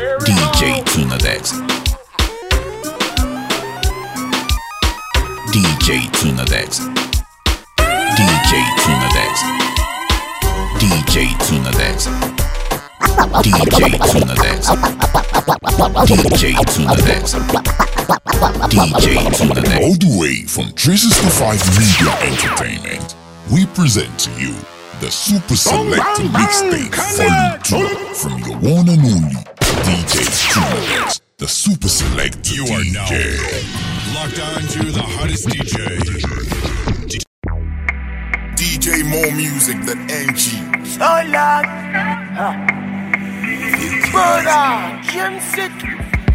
DJ Tunadex. DJ Tunadex. DJ Tunadex. DJ Tunadex. DJ Tunadex. DJ Tunadex. DJ Tunadex. All the way from 365 Media Entertainment, we present to you the Super Select Mixtape Volume 2 from your one and only DJ Tunadex, the Super Select You DJ. are now locked on to the hottest DJ. DJ More Music than NG. So long. Brother, Jim City.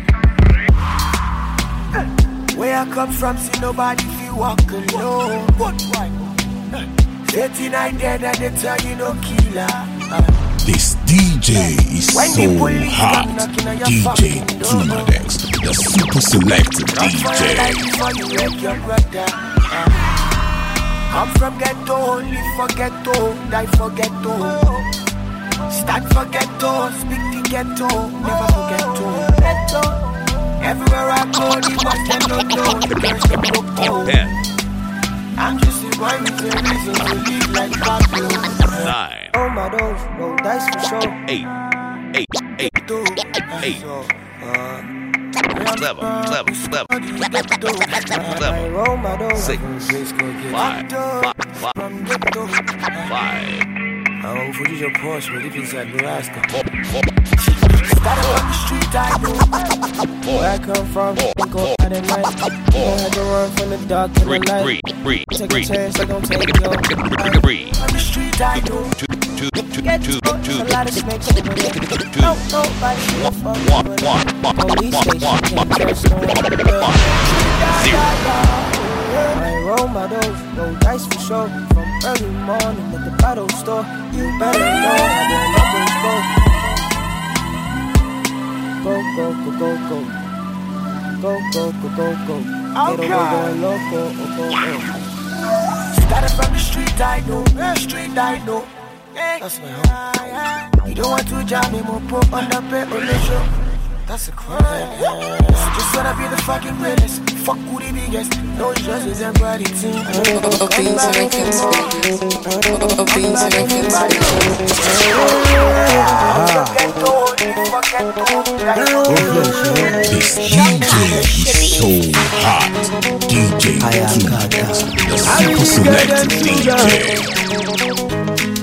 Where I come from, see nobody feel walk alone. What one? 39 dead and they tell you no killer. This DJ is When the so police hot. come knocking on your DJ fucking door. Tunadex, the Super Select DJ. Before you wake your brother. Come from ghetto, only for ghetto, die for ghetto. Stand for ghetto, speak the ghetto, never forget to. Ghetto. Everywhere I go, the boys them don't know, the girls them don't know. I'm just a boy with a reason to live like Pablo. 9. Oh my doors, no dice for sure. 8. 8. 8. 7. I roll my doors. 6. 5. 5. I won't put your Porsche, but if inside Nebraska. 4. Started on the street, I know where I come from. Go out at night. Don't have to run from the dark to the light. Take a chance, I gon' take it on. On the street, I know. Get to a lot of snakes over there. No, nobody give a fuck over there. Police station, can't trust no one. I roll my doors, no dice for sure. From early morning at the bottle store. You better know how the numbers go. Go, go, go, go, go. Go, go, go, go, go. Okay. Go, loco, go. Started from the street, I know. Street, I know. That's my home. You don't want to jam me, more pop on the bed on the show. That's a crime. Just wanna be the fucking greatest. Fuck who the biggest. No justice and body team. Beans Records. Beans Records. This DJ is so hot. DJ Tunadex, the Super Select DJ.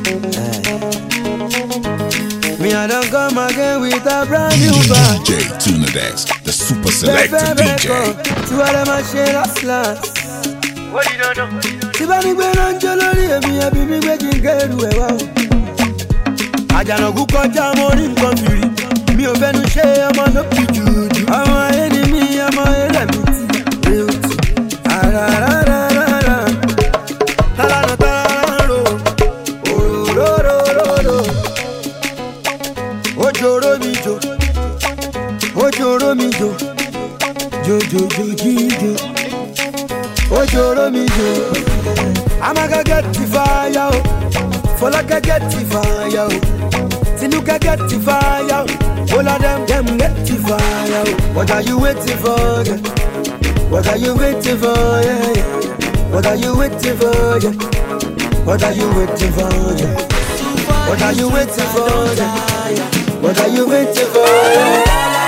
Me I don't come again with a brand new band. DJ Tunadex, the Super Select DJ. Tu vas les marcher la slash. Ti bá mi gbé ránjọ́ lórí èmi ẹbí mi gbé kí n kẹ́rù ẹ̀ wá o. Àjànàkú kọjá mo rí nǹkan fìrí. Mi ò fẹ́nu ṣe ọmọ lókì jùjú. Àwọn ayé ni mí ọmọ ẹlẹ́mi ti rí òtù. Àràràràràrà. Tálánà tálánà ro. Òróróróróró. Ojoro mi jo. Ojoro mi jo. Jo. Ojoro mi jo. Amaga get the fire, oh. Folaka get the fire, oh. Tinuka get the fire, oh. All of them get the fire, oh. What are you waiting for, yeah? What are you waiting for, yeah? What are you waiting for, yeah? What are you waiting for, yeah? What are you waiting for, yeah? What are you waiting for, yeah?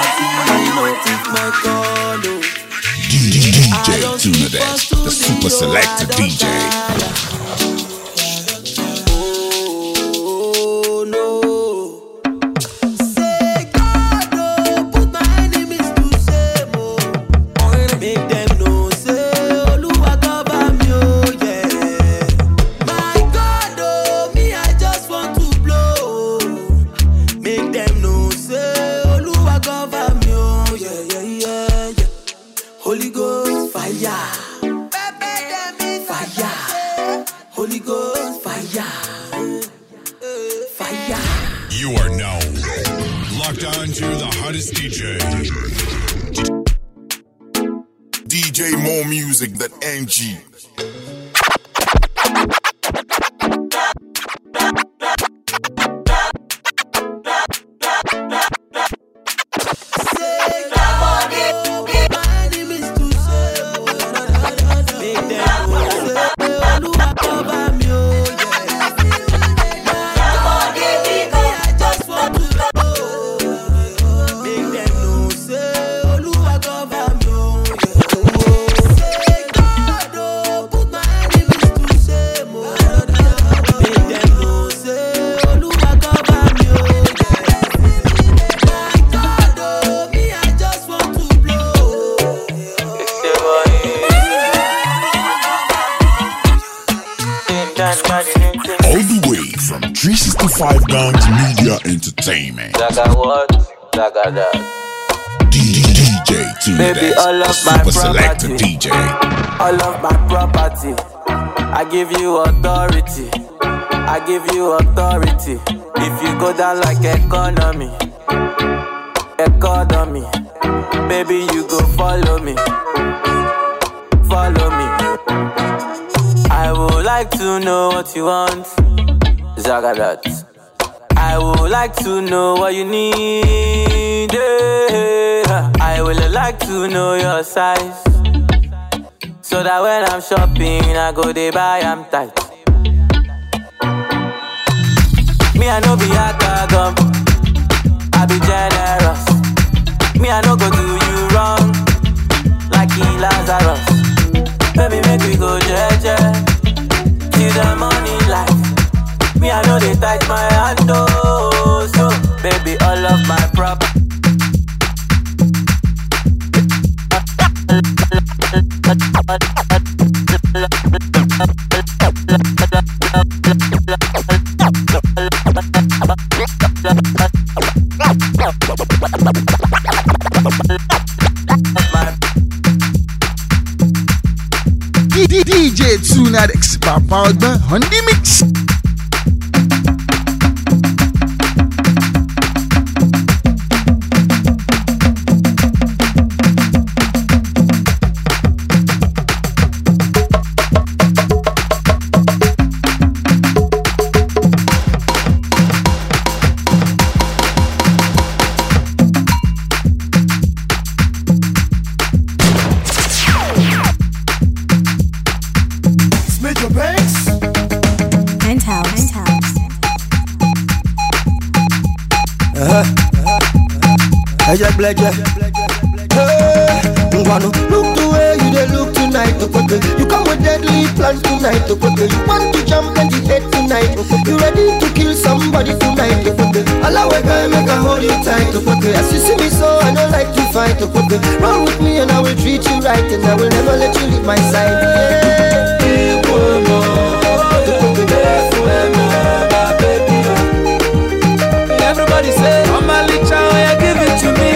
DJ Tunadex, the Super Select DJ. You are now locked on to the hottest DJ. DJ More Music than NG. Entertainment. Zaga what? Zaga that. DJ Tunedex, Baby, all of my Super Selector property. DJ. All of my property, I give you authority. I give you authority. If you go down like economy, baby, you go follow me. Follow me. I would like to know what you want, Zagadat. I would like to know what you need. I would like to know your size, so that when I'm shopping, I go they buy, I'm tight. Me, I know be a gum, I be generous. Me, I no go do you wrong, like Lazarus. Baby, make we go jeje, till the money life. Me, I know they touch my hand, oh, so baby, all of my prop. DJ Tunedex, Papa Alba on the mix. Look the way you dey look tonight, you come with deadly plans tonight, you want to jump and hate tonight, you ready to kill somebody tonight, allow a guy make I hold you tight, as you see me so I don't like to fight, run with me and I will treat you right, and I will never let you leave my side. Everybody say, oh my little child, give it to me.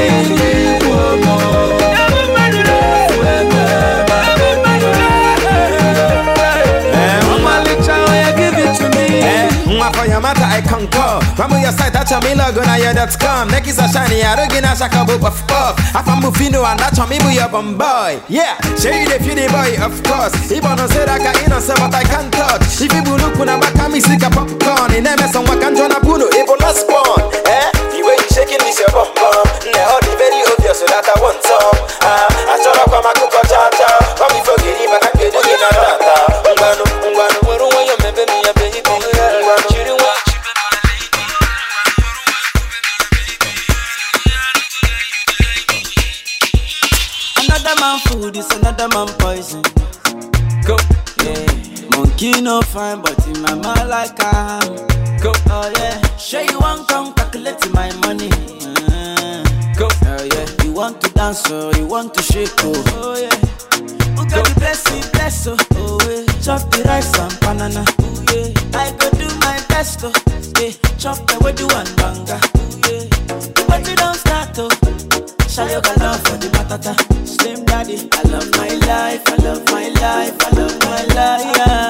I concur. From your side, that's a me logo, now that's come. Neck is a shiny, I don't get a shaka book of puff. I'm from Mufino and that's a me boy, boy. Yeah, shade if you the boy, of course. Even on said I can innocent, but I can't touch. If you look when I'm a kami sick a popcorn, in MS on Wakandona Puno, it will not spawn. The way you shaking is your bum bum. Now, the very obvious, so that I want some. I shut up on my cook or cha-cha. Come me forget him, I can't get it in a data. Ungano, where you maybe me a baby. Another man food is another man poison. Go, yeah. Monkey no fine, but in my mind like I'm. Go, oh yeah. Sure you want come calculate my money. Go, oh yeah. You want to dance, oh, you want to shake, oh yeah. Who got the blessing, bless, oh yeah. Chop the rice and banana, oh yeah. I go do my best, oh yeah. Chop the way do one banga, oh yeah. The party don't start, oh. Shayo got love for the matata. Slim daddy, I love my life, I love my life, I love my life.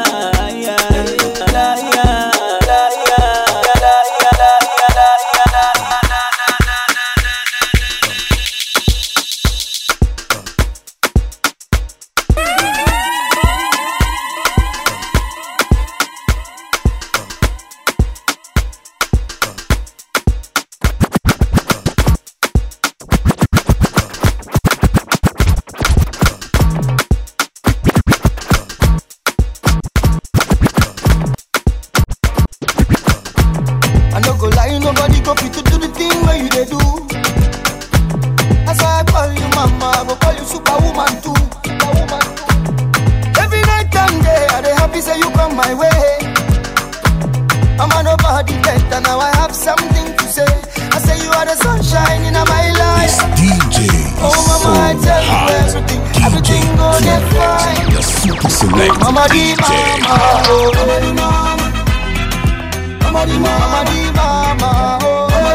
Mama di mama, oh. Mama di mama, oh.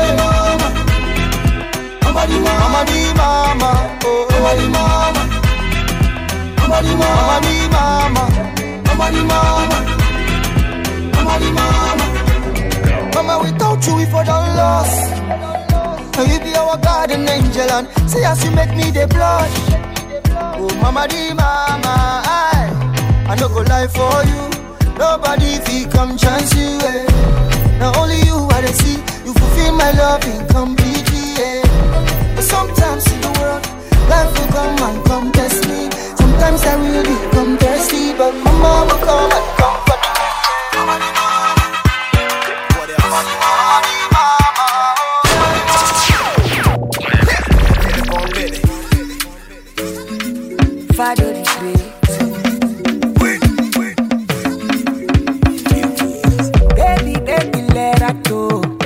Now you be our garden angel and say as you make me the blood. Oh mama di mama, I no go lie for you. Nobody fi come chance you, eh. Now only you I dey see. You fulfill my love completely, eh. But sometimes in the world, life will come and come test me. Sometimes I will become thirsty, but mama will come and comfort me. Mama di mama, what else? Mama di mama. Father the great. Baby, let her go.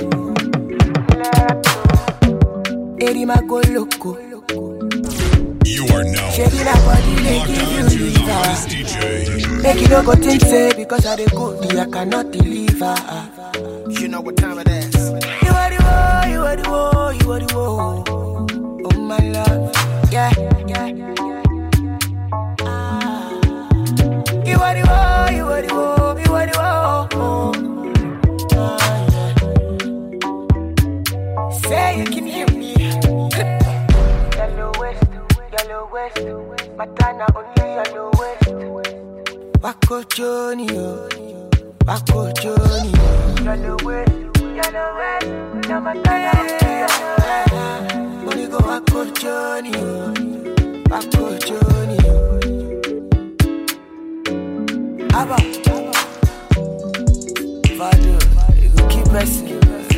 Erima go loco. You are now shaking that body, they give you liver. Make you no go think say because I dey go, I cannot deliver. You know what time it is. You are the woe, you are the woe, you are the woe. Oh my love, yeah. You are the woe, you are the woe, you are the woe. Say you can hear me. Yellow West, Matana only Yellow West. Wako Johnny, Wako Johnny. Yellow West, Matana only Yellow West. Only go Wako Johnny, Wako Johnny. Abba, Father, you go keep messing.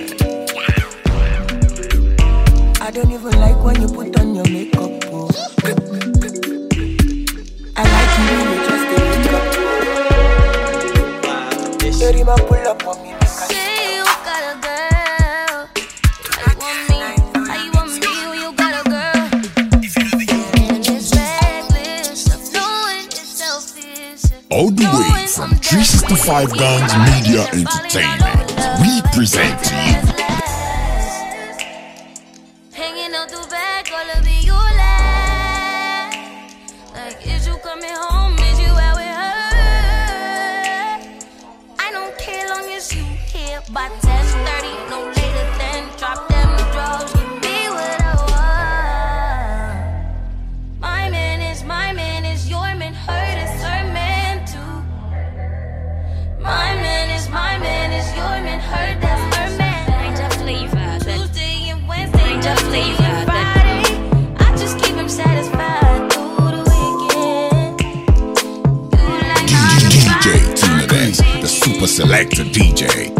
I don't even like when you put on your makeup, oh. I like you when you just wake up. Erima pull up on me. Say you got a girl. How you want me? How you want me when you got a girl? And it's reckless of knowing it's selfish. All the way from 365 Gangs Media Entertainment, we present to you by 10:30, no later than drop them drugs. Give me what I want. My man is your man. Hurt is her man too. My man is your man. Hurt that's her man. Ain't just flavor. Tuesday and Wednesday, ain't just flavor. Friday, I just keep him satisfied through the weekend. DJ Tunadex, the super selector DJ.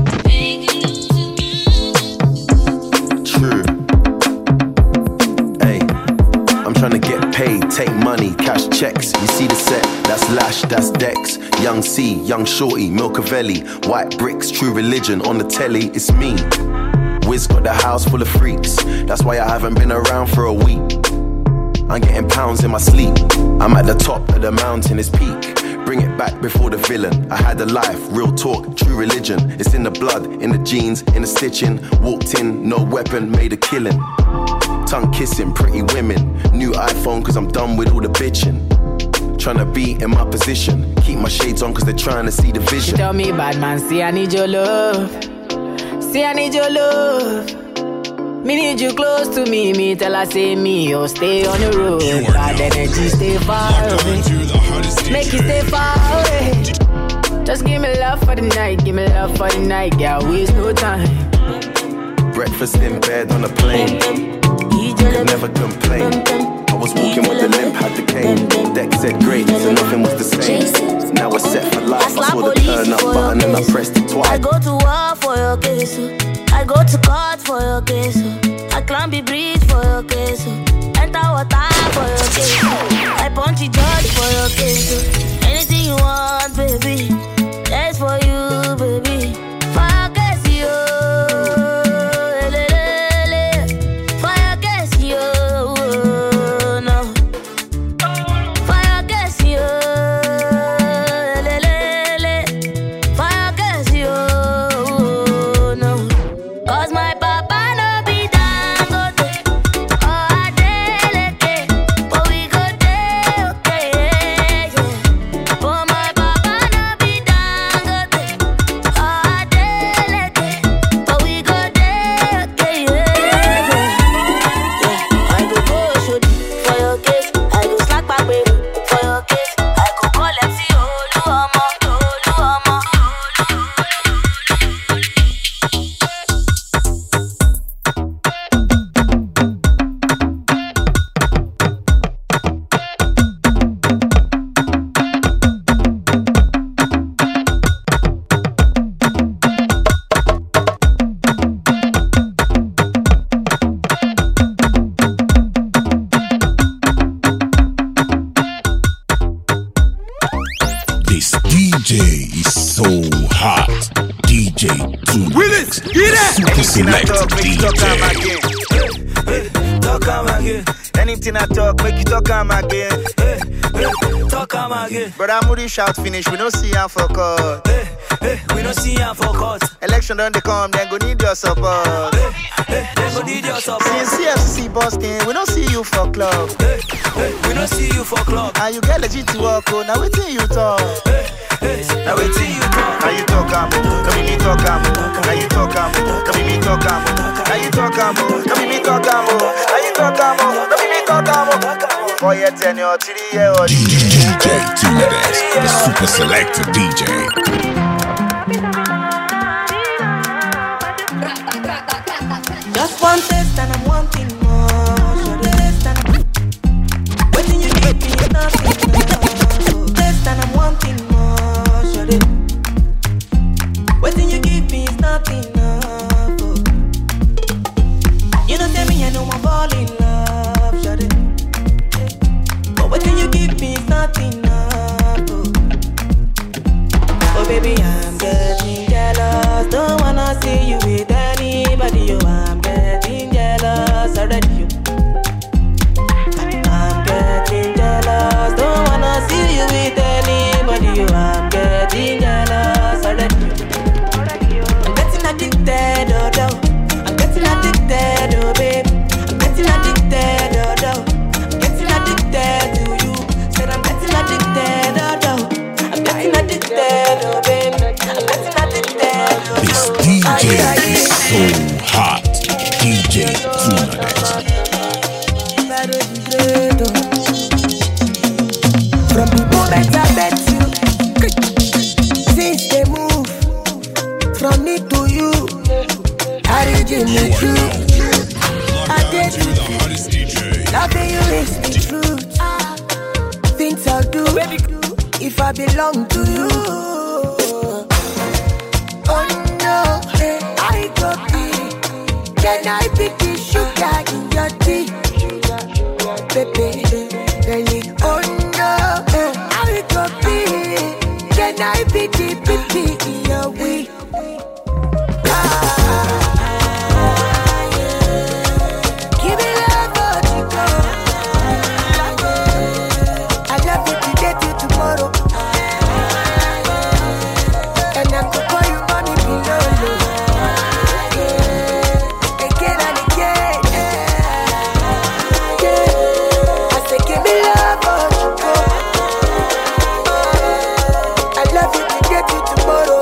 Take money, cash checks. You see the set, that's Lash, that's Dex. Young C, Young Shorty, Milcavelli. White bricks, True Religion on the telly, it's me. Wiz got the house full of freaks. That's why I haven't been around for a week. I'm getting pounds in my sleep. I'm at the top of the mountain, it's peak. Bring it back before the villain. I had a life, real talk, true religion. It's in the blood, in the jeans, in the stitching. Walked in, no weapon, made a killing. Tongue kissing, pretty women. New iPhone cause I'm done with all the bitching. Tryna be in my position. Keep my shades on cause they're trying to see the vision. She tell me, bad man, see I need your love. See I need your love. Me need you close to me. Me tell her say me, oh stay on the road. Bad energy stay far away. Make you stay far away. Just give me love for the night. Give me love for the night. Yeah, waste no time. Breakfast in bed on a plane. Could never complain. I was walking with the limp, had the cane. Deck said great, so nothing was the same. Now we're set for life. I saw the turn up button and I pressed it twice. I go to war for your case. I go to court for your case. I climb the bridge for your case. Enter water for your case. I punch the judge for your case. Anything you want, baby. That's for you, baby. For your case, you. Willis, get it! Super Selected DJ. Talk am again. Anything I talk, make you talk am again. Talk am again. Brother Moody shout finish, we don't see him for court. We don't see him for court. Election done they come, then go need your support. Then go need your support. Since CFC Boston, we don't see you for club. We don't see you for club. And you get legit to walk, oh, now waiting you talk. Now waiting you talk. Now you talk am, come me talk am. Now you talk am, come me talk am. Now you talk am, come me talk am. Now you talk am, come me talk am. 4 year tenure, 3 year old. DJ Tunadex, the Super Selected DJ. Just one taste and I'm wanting more. So taste and when you get me, it's nothing more. Taste and I'm wanting more. So when you give me, it's nothing enough. You don't tell me I know I'm fall in love. So but when you give me, it's nothing enough. Oh baby, I'm getting jealous. Don't wanna see you with anybody. You I'm getting jealous already. I'm getting jealous. Don't wanna see you with anybody. You I'm getting jealous already. I'm getting addicted, oh no. I'm getting addicted, oh babe. I'm getting addicted, oh no. I'm getting addicted to you. Said I'm getting addicted, oh no. I'm getting addicted, oh babe. I'm getting addicted, oh no. This DJ is so hot. DJ Tunadex. From the moment I met you, since they move from me to you, I originate you. I did you. Loving you is the truth. Things I'll do if I belong to you. Oh no, I got me. Can I pick the sugar in your tea? Baby, really, oh no, I got me. Can I pick the picky in your week? Give me love, but you go. I love you today till tomorrow. And I could call you money below. Again and again. I say give me love, but you go. I love you today till tomorrow.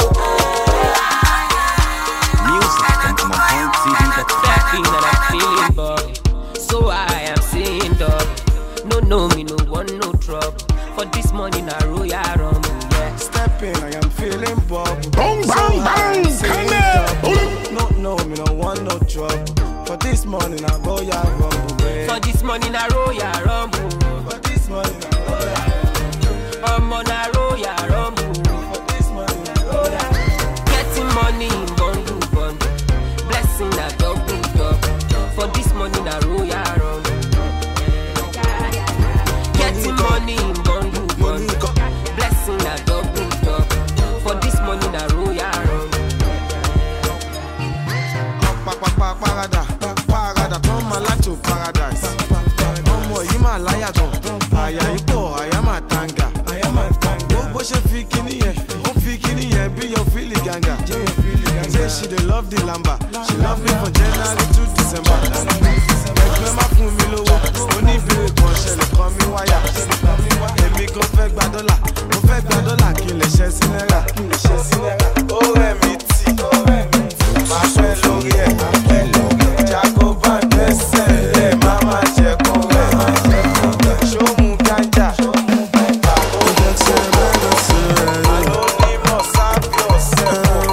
Music and my own TV, that's that thing that I'm feeling, boy. So I am saying, dog. No, me no want no trouble. For this money, na royal rum, yeah. Step in, I am feeling bubble. Bang, bang, bang, come No, me no want no trouble. For this money, na royal rumble. For this money, na royal rumble. For this money, na royal rumble. I'm on a royal rumble. For this money, na royal. Getting money in bundle. Blessing na double. For this money, na royal rumble. Getting money in bundle. Blessing na double. For this money, na royal rumble. Parada, turn my life to paradise. Ọmọ yìí máa láyà gan. Àyà ipò, àyà máa tanga. Bó ṣe fi kíní yẹn, ó fi kíní yẹn bí yóò fílì gàngà. Say she dey love the lamba. She love me from January to December. Ẹgbẹ́ má fún mi lówó, oníbèrè kan ṣẹlẹ̀ kan mi wáyà. Èmi gan fẹ́ gba dọ́là, mo fẹ́ gba dọ́là kí n lè ṣẹ́ sí náírà. Ó rẹ̀ mí tì, máa fẹ́ lórí ẹ̀. Jago bá dẹ́sẹ̀ lẹ̀, má má jẹ́ kó rẹ̀. Ṣóhun gánjà, anonymous happy yourself.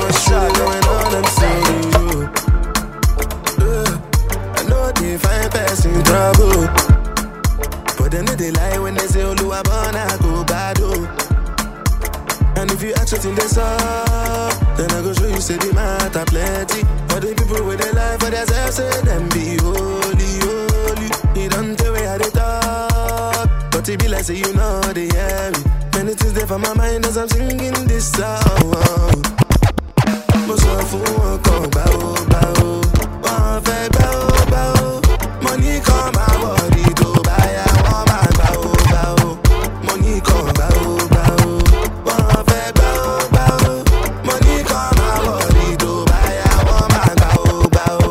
I know they find person trouble, but they know they lie when they say Oluwabona go bad. And if you ask what's in this up, then I go show you say the matter plenty. For the people with their life for themselves, say them be holy. You don't tell me how they talk, but it be like say you know they hear me. Many things there for my mind as I'm singing this song. But so fún wọn kan gbà ó gbà ó. Wọ́n fẹ́ gbà ó gbà ó. Money kan máa wọ̀rí tó bá yá wọ́n máa gbà ó gbà ó. Money kan gbà ó gbà ó. Wọ́n fẹ́ gbà ó gbà ó. Money kan máa wọ̀rí tó bá yá wọ́n máa gbà ó gbà ó.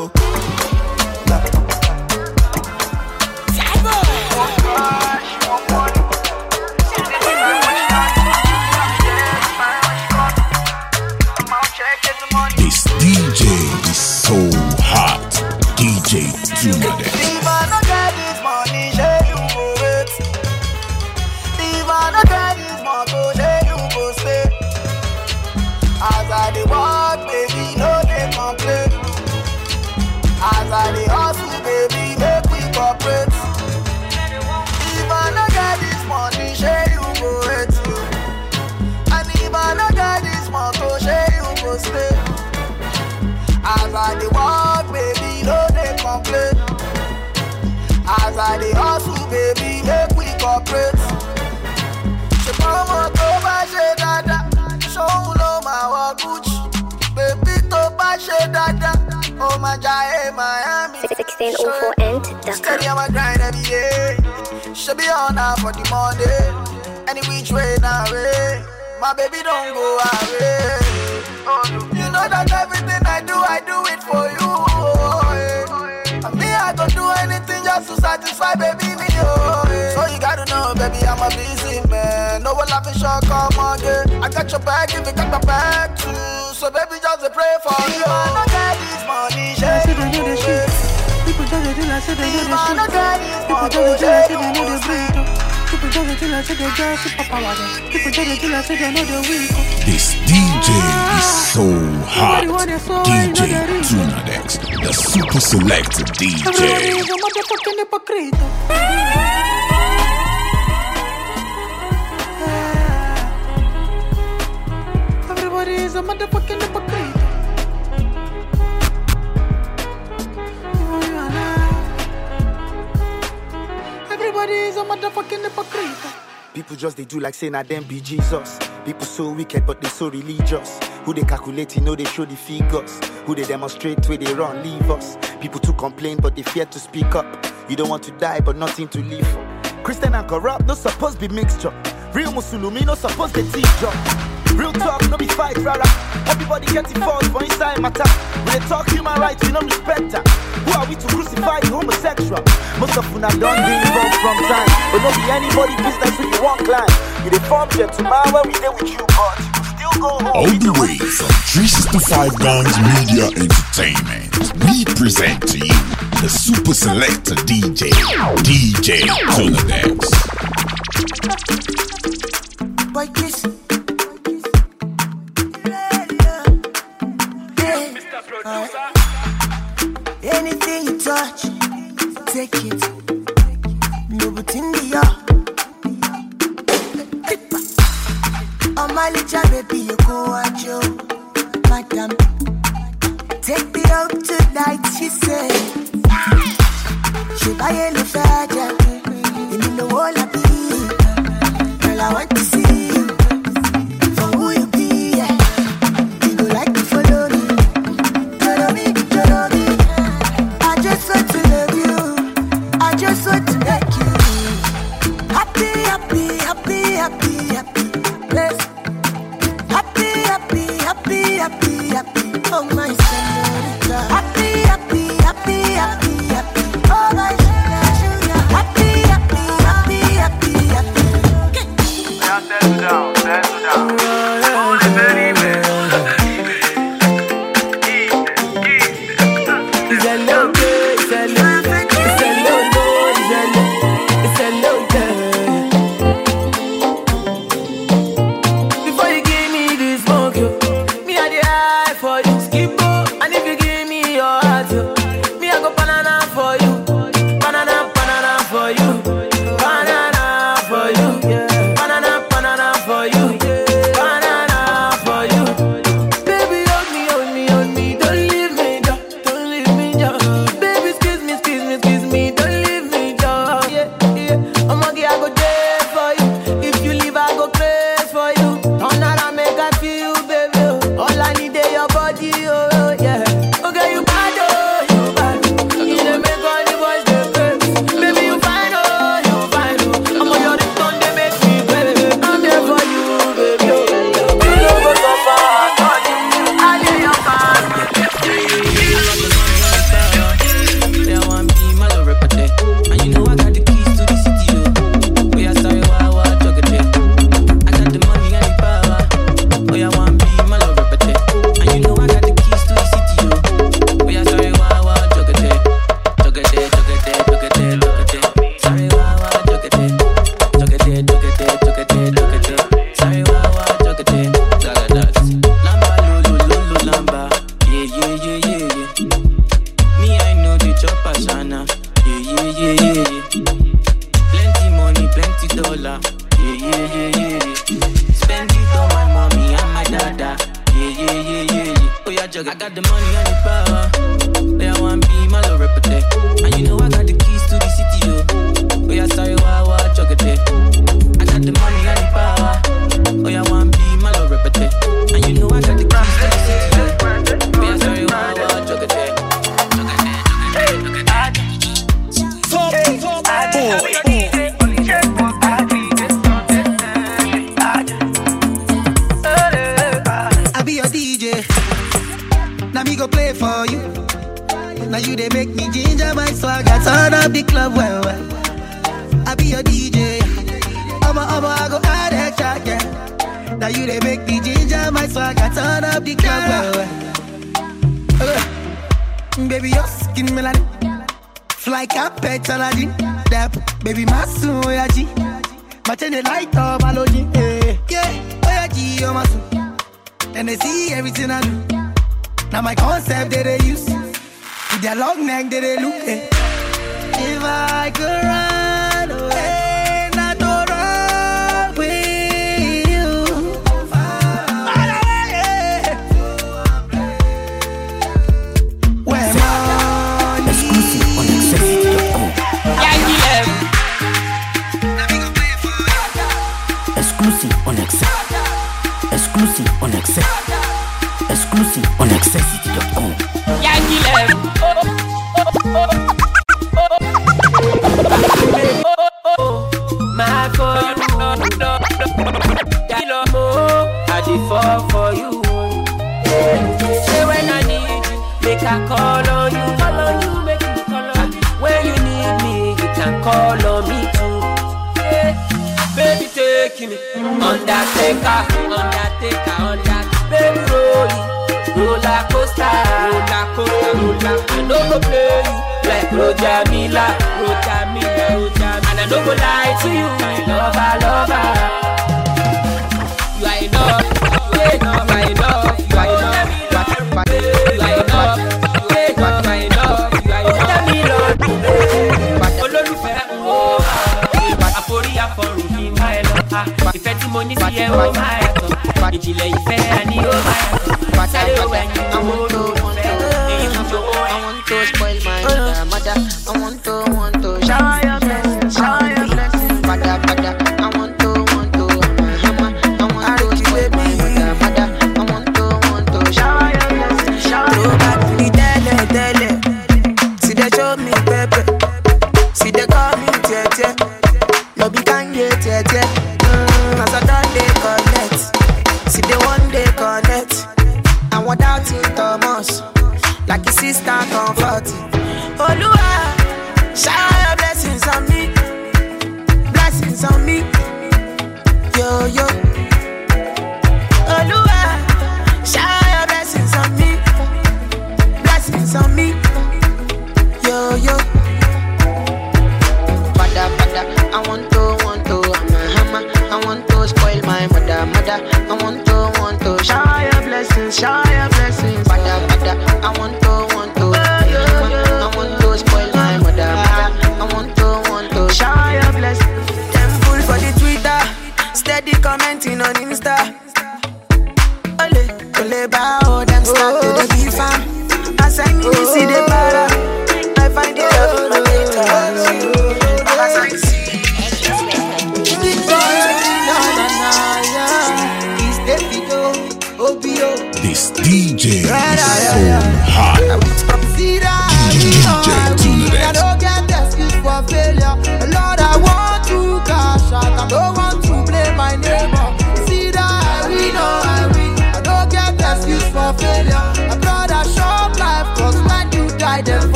This DJ is so hot. DJ Tunadex. If I no get this money, say you go wait. If I no get this motor, say you go stay. As I dey walk, baby, no dey complain. As I dey hustle, baby, make we cooperate. If I no get this money, say you go wait. And if I no get this motor, say you go stay. As I dey walk, baby, no dey complain. As I dey hustle, baby, make we cooperate. Ṣé promo tó bá ṣe dáadáa, ṣóun ló máa wọ Gucci. Bébí tó bá ṣe dáadáa, ó máa jayé Miami. 1604ent.com. Steady on my grind every day. Should be on now for the Monday. Any which way now, way. My baby don't go away. You know that everything I do it for you. And me, I don't do anything just to satisfy baby me. So you gotta know, baby, I'm a busy man. No one laughing short, come again. I got your back if you got my back too. So baby, just pray for you. I don't get this money, shit. People just do like say they know the shit. People just do like say they know the breed. People just do like say they just super power. People just do like say they know the weak. This DJ is so hot. DJ Tunadex, the super selected DJ. Everybody is a motherfucking hypocrite. Everybody is a motherfucking hypocrite. Everybody is a motherfucking hypocrite. People just they do like saying I them be Jesus. People so wicked but they so religious. Who they calculate, you know they show the figures. Who they demonstrate where they run, leave us. People to complain but they fear to speak up. You don't want to die but nothing to live for. Christian and corrupt, no supposed be mixture. Real Musulumi, no supposed be teacher. Real talk, no be fight, rara. Everybody get involved for inside matter. When they talk human rights, we don't respect that. Who are we to crucify the homosexual? Most of them don't get involved from time. But don't be anybody business when you want climb. You dey form gentleman when we there with you, but you still go home. All the way from 365 Guns Media Entertainment, we present to you the super selector DJ, DJ Tunadex. Boy, kiss. Anything you touch, take it. No but in the yard. On my little baby, you go at you, madam. Take me out tonight, she said. She buy any faggot, and you know all I be. Girl, I want to see you for who you be. Yeah. You go like to follow me, follow me, follow me. I just want to love you. I just want to make you happy, happy, happy, happy, happy. Yes. Happy, happy, happy, happy, happy. Oh my señorita. Happy, happy, happy, happy, happy. Oh my señorita. Shana. Yeah. Plenty money, plenty dollar. Yeah. Spend it on my mommy and my dada. Yeah. Oh yeah, jug. I got the money and the power. Oh yeah, one be my little repete. And you know I got the keys to the city, yo. Oh yeah, sorry, wow, jug it. I got the money and the power. Oh yeah, one be my little repete. And you know I got the keys to the city, yo. Oh yeah, sorry, wow, jug it. I be your DJ. Now me go play for you. Now you they make me ginger my swagger. Turn up the club well. I be your DJ. I go add extra, yeah. Now you they make me ginger my swagger. Turn up the club well. Baby, your skin melody. Fly carpet Aladdin. Dap, baby, my soon, oh yeah, G. My turn the light up, Aloji. Yeah, oh yeah, G, oh my soon. And they see everything I do. Now my concept that they use. With their long neck that they look at. If I could run away, not to run with you. Where money Exclusive on access.com. Exclusive on access. Exclusive on access. Exclusive on access.com. My for you, I did fall for you. Say when I need you, make I call on you, make you call on me. When you need me, you can call on me too. Yeah. Baby, take me, Undertaker, baby, roller coaster. I no go play you like Roger Miller. And I no go lie to you, my lover. You are enough, you are enough. Ìfẹ́ tí mo ní sí ẹ ó máa yàtọ̀. Ìjìnlẹ̀ ìfẹ́ àní ó máa yàtọ̀. Sáré ó wẹ̀ ní owó ló fẹ́. Èyí ń jó owó ẹ̀. I want to spoil my mother. I want to shower your blessings. Pada. I want to hammer. I want to spoil my mother. I want to shower your blessings. Throw back the tele. See they show me pepper. See they call me tete. No be can get tete. As I done they connect. See they one day connect. And without it Thomas, like a sister comforting. Oluwa, shower your blessings on me. Blessings on me. Yo. Oluwa, shower your blessings on me. Blessings on me. Yo.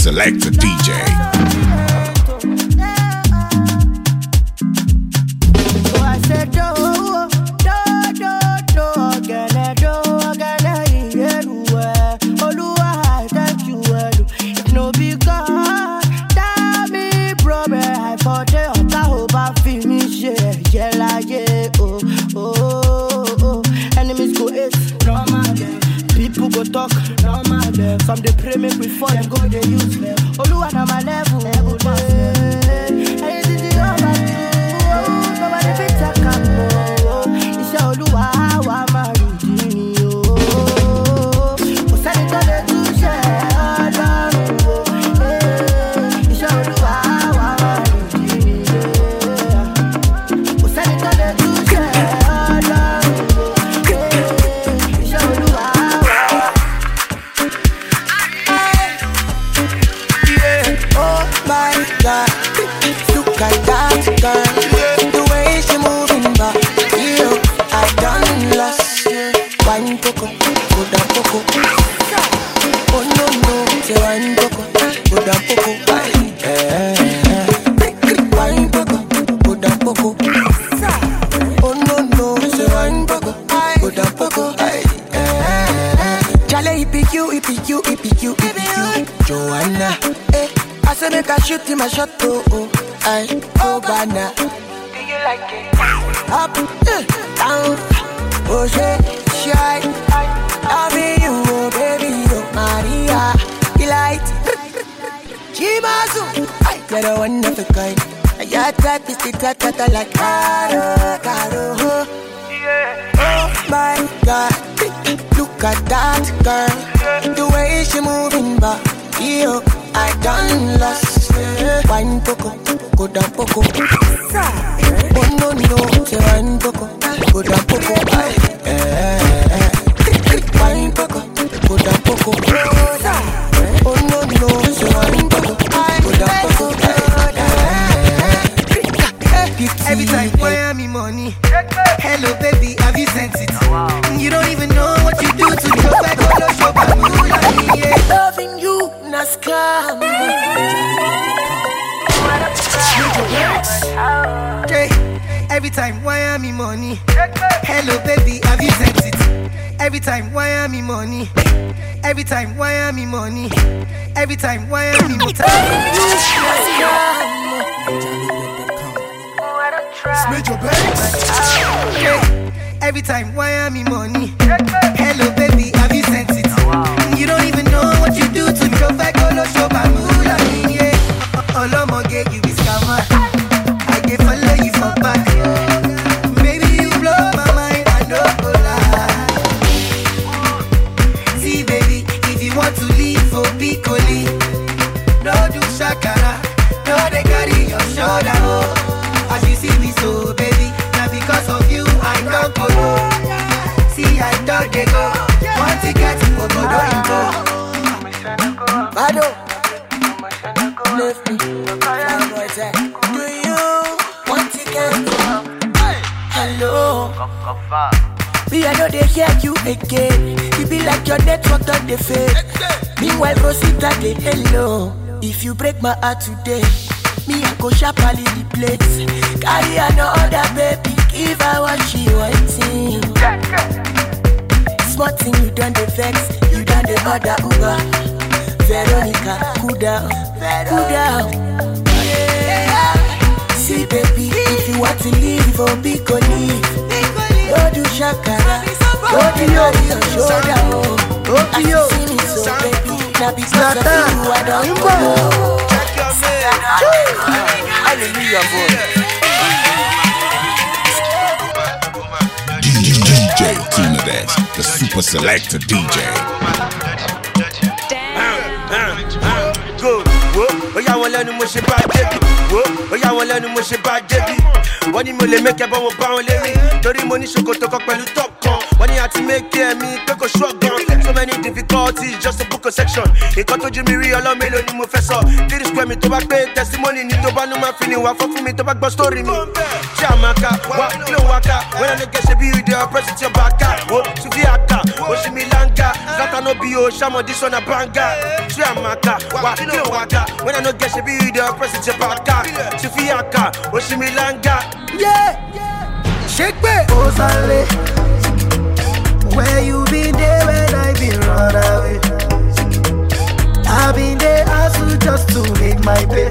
Selector DJ. So I said, do, Oluwa, thank you, if no be God, tell me, brother, I fought the Otahoba finish, oh, enemies go ace, normal, people go talk, normal, some they pray make we fall, go they use, Oluwa na my level, anything you ever do, nobody fit take am, it's your Oluwa, how am I redeeming you? Joanna, I said make I shoot in my shot, oh, banana. Do you like it? Up, down, oh, shit, shy. Loving you, oh, baby, oh, Maria, delight. Chimazu, you're the one of a kind. Your type is the type like Caro. Oh my God, look at that girl, the way she moving back. Yo, I done lost. Wine poco, go down poco. Oh no, say wine poco, go down poco. Wine poco, go down poco. Oh no, say wine poco, go down poco. Every time Miami money. Hello baby, have you sent it? You don't even know what you do to the back of the shop. Loving you, na scam. Okay, every time Miami money. Hello baby, have you sent it? Every time Miami money. Every time Miami money. Every time Miami money. Smith your okay. Every time Miami money. Hello baby, have you sent it? You don't even know what you do to me. Go back all shop and move like yeah. All I'ma get you is scammer. I can follow you from back. Baby, you blow my mind, I know go lie. See baby, if you want to leave for Piccoli, no do shakara, no they carry your shoulder. Oh. As you see me so baby, now because of you I don't go. See I don't they go. Want to get to go, don't go. Bado, left me. Do you want to get? Hello. Me I know they hear you again. You be like your network on the fade. Meanwhile Rosita they hello. If you break my heart today, me I go sharply the place. Carry another baby, give her what she wanting. Smart thing you done the vex, you done the other Uber. Veronica, cool down, yeah. See baby, if you want to leave, oh be go leave. Don't do shakara, don't do your shoulder. Don't do your see me so baby, now because of you I don't go. Hallelujah, boy. DJ Trinidad, the super selector DJ. Good. Oh yeah, well, I'm going to buy Debbie. Oh yeah, well, I'm going to buy Debbie. When you make a bomb, Tori money should go to Cockpel top con. When you had to make me, pick a shotgun. So many difficulties, just a book a section. He got to Jimmy Real or Melody Professor. Did you square me to back pay testimony? Need to ban my feeling, what for me to back bus story me. Jamaica, what no waka. When I get to be with your presence, your back. What to be a car, what she me langa. matter no be oh, shamo this one a banger. She a maka, wa kilo waka. When I no get she be the opposite your baka. She fiaka, oh she milanga. Yeah, shake me. Oh Sally, where you been there when I been run away? I've been there hustle just to make my pay.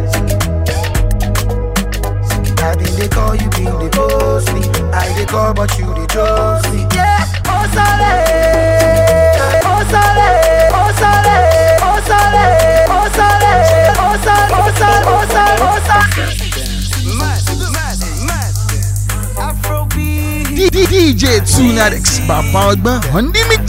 I've been they call you, been they post me. I they call but you they trust me. Yeah, oh Sally, oh Sally, oh Sally, oh Sally, oh Sally, oh Sally, oh Sally, oh Sally, oh Sally. Afrobeat. DJ Tunadix, Papa Ogba on the mix.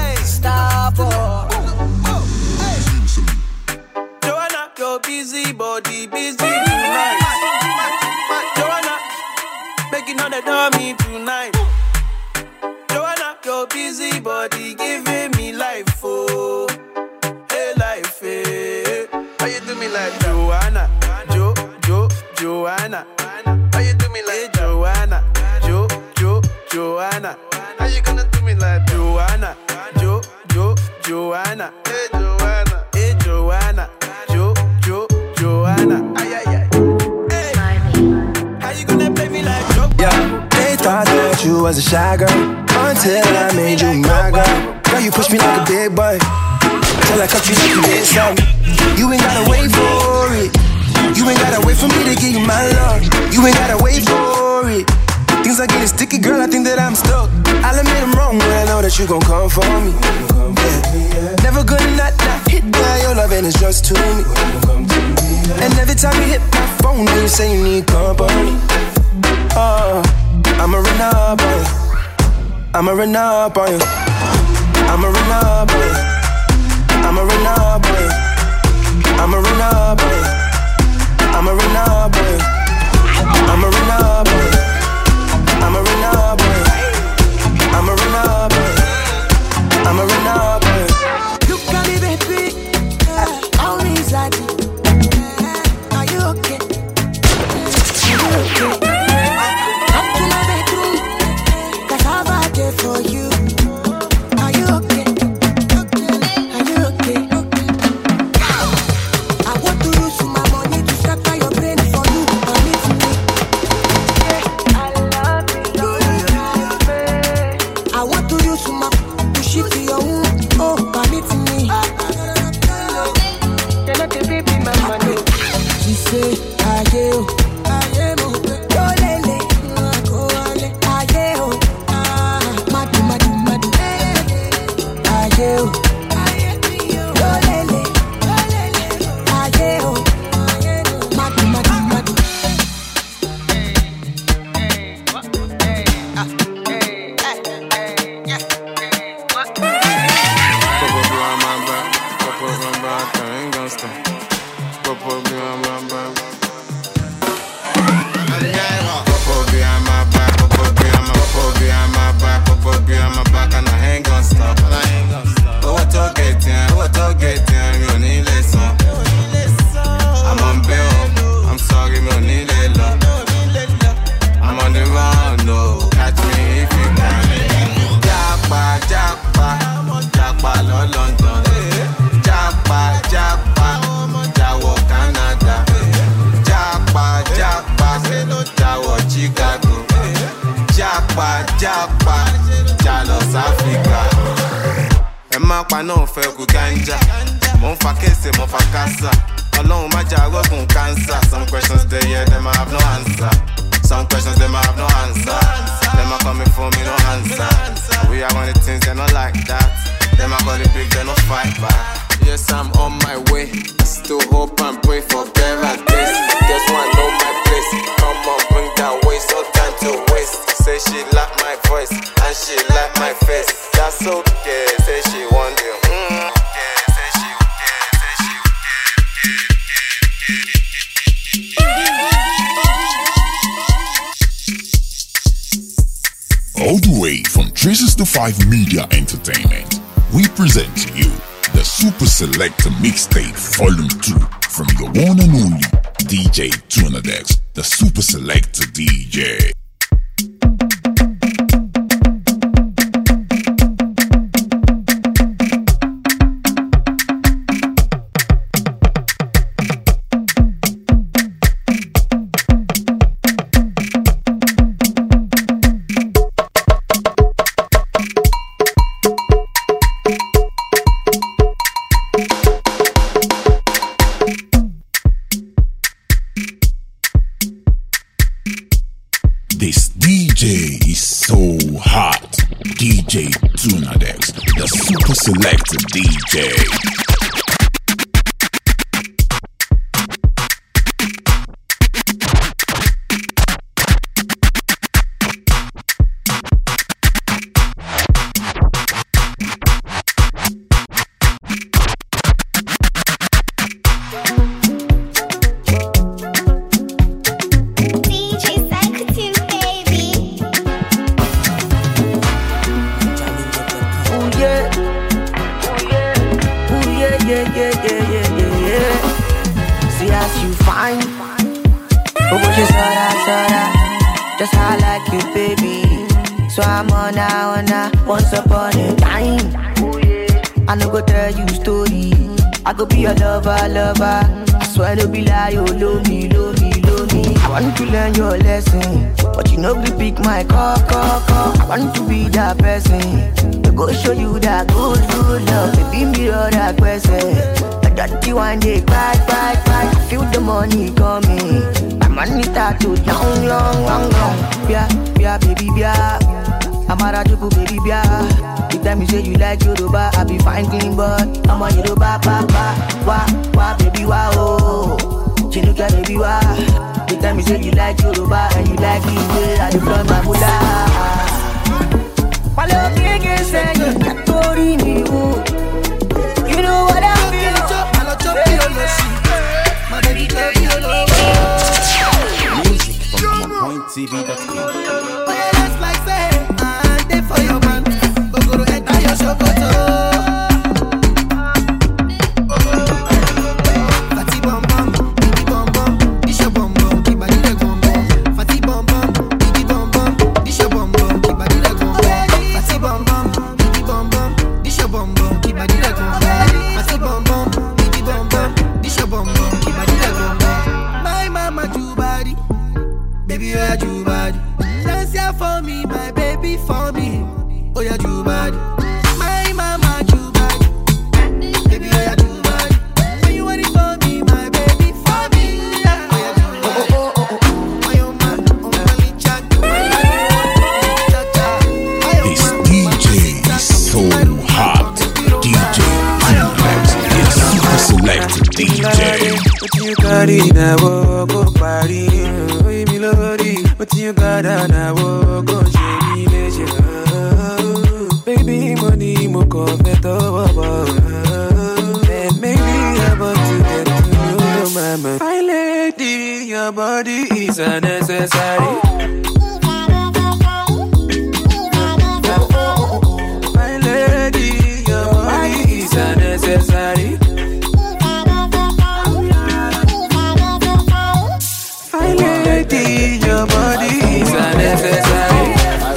Joanna, your busy body, busy tonight. Joanna, making all the dummy tonight. Joanna, your busy body, giving me life, oh, hey life, hey. How you do me like Joanna, Joanna? How you do me like Joanna, Joanna? How you gonna do me like Joanna, Joanna? Hey Joanna, hey Joanna, Joanna? Ay ay ay. Hey, how you gonna play me like Joanna? Yeah, they thought that you was a shy girl until I made you my girl. Girl, you push me like a big boy till I cut you like you did something. You ain't gotta wait for it. You ain't gotta wait for me to give you my love. You ain't gotta wait for it. Things are getting sticky, girl, I think that I'm stuck. I'll admit I'm wrong, but I know that you gon' come for me. Yeah. Never gonna not hit that, your loving is just to me. And every time you hit my phone, you say you need company. Oh, I'ma run up on you. I'ma run up on you. I'ma run up on you. I'ma run up on you. I'ma run up on you. I'ma run up on you. I'ma run up on you. I'ma run up on you. I'ma run up on you. I'ma run up on you. Look at me, baby. All these I do. Are you okay? Are you okay? Up to my bedroom, 'cause I've had it for you. Are you okay? Are you okay? I want to use my money to shatter your brain for you. I want to use my to shift your womb. Oh, permit me. You're not the baby, my money. She say, aye, aye, mo. Yo, lele, go ale, aye, oh, madu, madu, madu. Aye, oh, yo, lele, aye, oh, madu, madu, madu. No fẹ́ kú ganja, mo ń fa kése, mo fa kásá. Ọlọ́run má jà rọ́gùn cancer. Some questions they yeah, them I have no answer. Some questions them I have no answer. Them a coming for me, no answer. We are one of the things they not like that. Them I call it big, they no fight back. Yes, I'm on my way. I still hope and pray for better days. Just wanna know my place. Come on, bring that waist, no time to waste. Say she like my voice and she like my face. That's okay. Say she want you. All the way from 365 Media Entertainment, we present to you the Super Selector Mixtape Volume 2 from your one and only DJ Tunadix, the Super Selector DJ. DJ Tunadex, the super selected DJ. Just how I like you, baby. So I'm on now, once upon a time. I no go tell you story. I go be a lover. I swear to be like, oh, love me. I want to learn your lesson, but you know you pick my call. I want to be that person to go show you that good love. Baby, mirror that person. Dirty one day, bye. Feel the money coming. My money start to long. Yeah, baby, yeah. I'm a rajuku, baby, yeah. You tell me say you like Yoruba, I be fine, clean, but I'm a Yoruba, wah, baby, wah, oh. Chinuka, baby, wah. You tell me say you like Yoruba, and you like the way I deploy my mullah. Follow me again, say you can't worry me, you know what I feel. Music from OnPointTV.com. Just like say, I'm there for your man. Go to enter your shop photo. Fatty bum bum, biggie bum bum, dish your bum bum, keep body like bum bum. Fatty bum bum, biggie bum bum, dish your bum bum, keep body like bum bum. Fatty bum bum, biggie bum bum, dish your bum bum, keep body like bum bum. Fatty bum bum, biggie bum bum, dish your bum bum, keep body like bum bum. My mama do body, baby you are do body. Dance here for me, my baby for me. Oh yeah, do body. My mama do body, baby oh yeah, do body. When you want it for me, my baby for me. Oh yeah, do body. Oh man, only chat. This DJ is so hot. DJ Tunadex, the super selected DJ. What you got in a walk party? Me lordy, what you got on a walk me baby, money mo better. And maybe I want to get to know mama. My lady, your body is unnecessary. My lady, your body is unnecessary. Your body is unnecessary.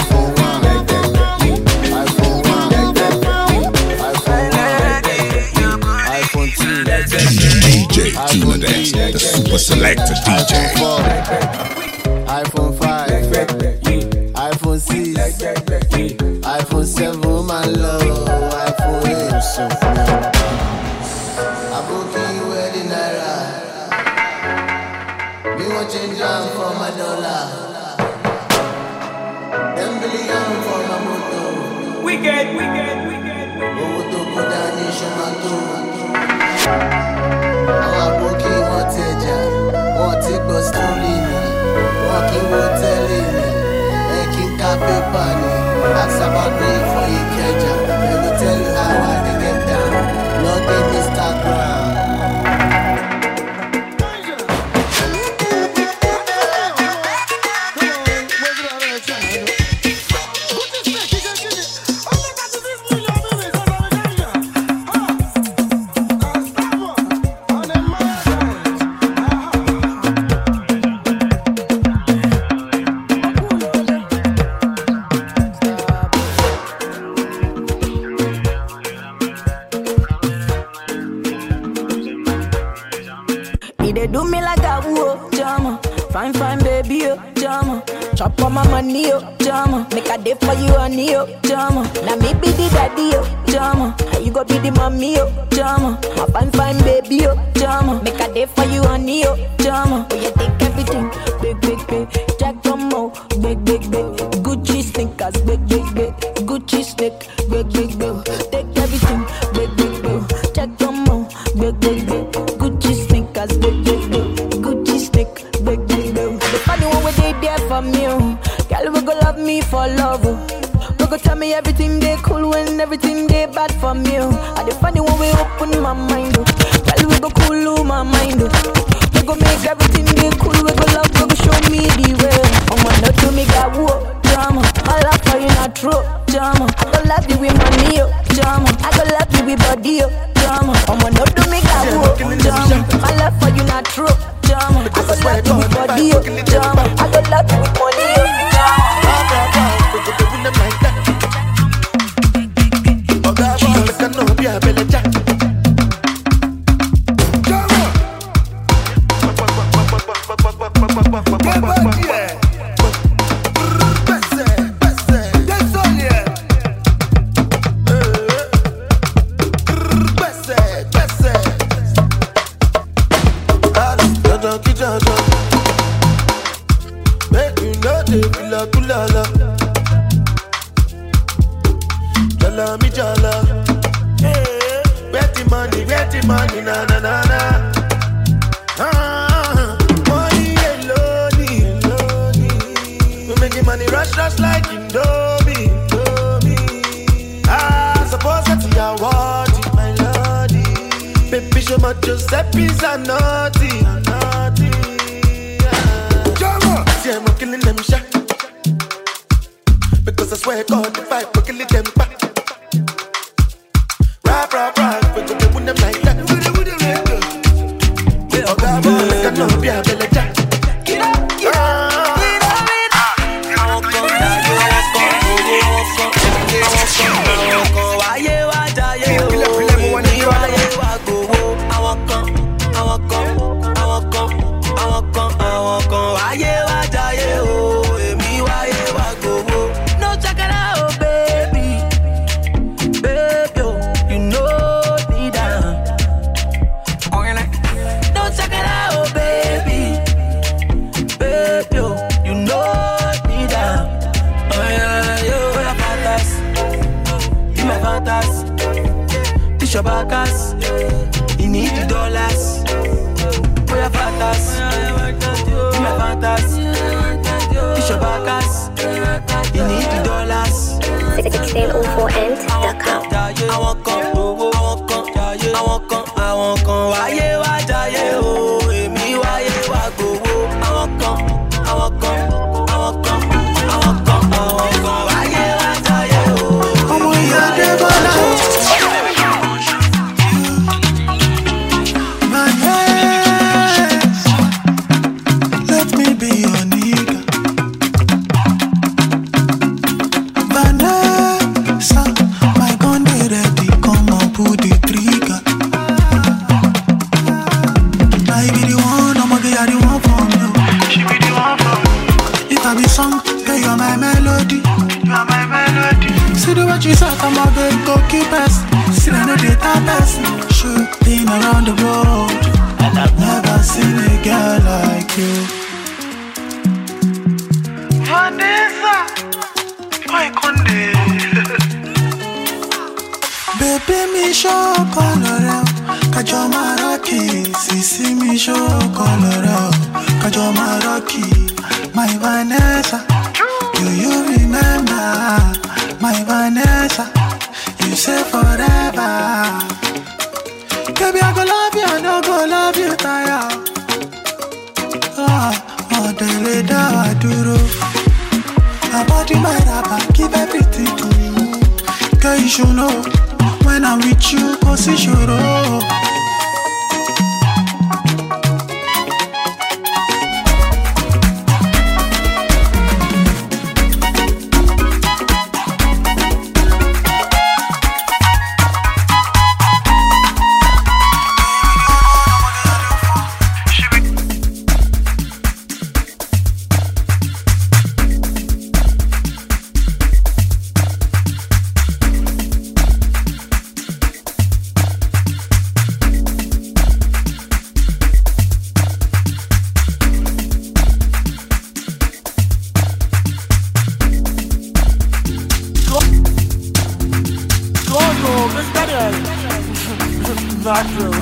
DJ Tunadex, the super selected DJ. iPhone 5, iPhone 6, iPhone 7, my love, iPhone 8, so I book you wedding naira. Me want change am for my dollar. 10 billion for my motor. We get. Owó tó kó dání ṣọmátó. Àwọn àbókí wọn tẹja, wọn ti gbọ́ sítórì mi, wọn kì í wo tẹ́lẹ̀ mi, ẹ kí n ká pépà ni. Ask about me for Ikeja, they go tell you how I dey get down. Log in Instagram. Do me like a woo, jama. Fine, baby, oh, jama. Chop on my money, oh, jama. Make a day for you, honey, oh, jama. Now me be the daddy, oh, jama. You go be the mommy, oh, jama. My fine, baby, oh, jama. Make a day for you, honey, oh, jama. Oh, you take everything, big. Jack Tomo, big. Gucci sneakers, big. Gucci snake, big, big, big. Take everything, big, big, big. Check them out, big, big, big. Gucci sneakers, big, big, big. Gucci snake, big, big, big. The funny one where they there for me, oh. Girl, we go love me for love, oh. We go tell me everything they cool when everything they bad for me, oh. And the funny one we open my mind, oh. Girl, we go cool my mind, oh. We go make everything they cool, we go love, we go show me the way. Oh man, not to me got whoa, drama. I love for you not true, drama. I go love you with money, oh, drama. I go love you with body, oh, drama. Oh man, not to me got whoa, drama. I love for you not true, drama. I go love you with body, oh, drama. I go love you with money, oh, drama. Giuseppe's are naughty. See, I'm not killing them shot. Because I swear God, if I go killing them back. Rap, we go to win them like that. Oh God, I know be a belly jack. Get up. Bacas, you need the dollars. For your fantas, you my fantas. It's your bacas, you need the dollars. 1604ent.com. I won't come. Why you oh, me why you go? I won't come. Why you oh, I'm on your devil. I'm a good goalkeepers. See, I know the toughest. Shooting around the world. And I've never seen a girl like you. Vanessa, why can't baby, me show color. Kajo Maraki, sisi me show color. Kajo Maraki, my Vanessa. Do you remember? My Vanessa, you say forever. Baby, I go love you, I no go love you, tire. Oh, the da duro. About you, my rapper, give everything to you. Girl, you should know, when I'm with you, cause you should know. bad road.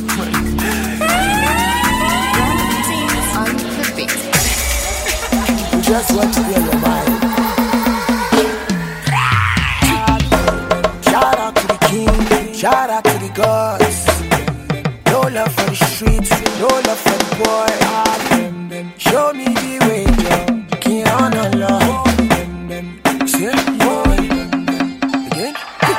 You just want to be on your mind. Shout out to the king, shout out to the gods. No love for the streets, no love for the boy. Show me the way, yo. King on the love. Again.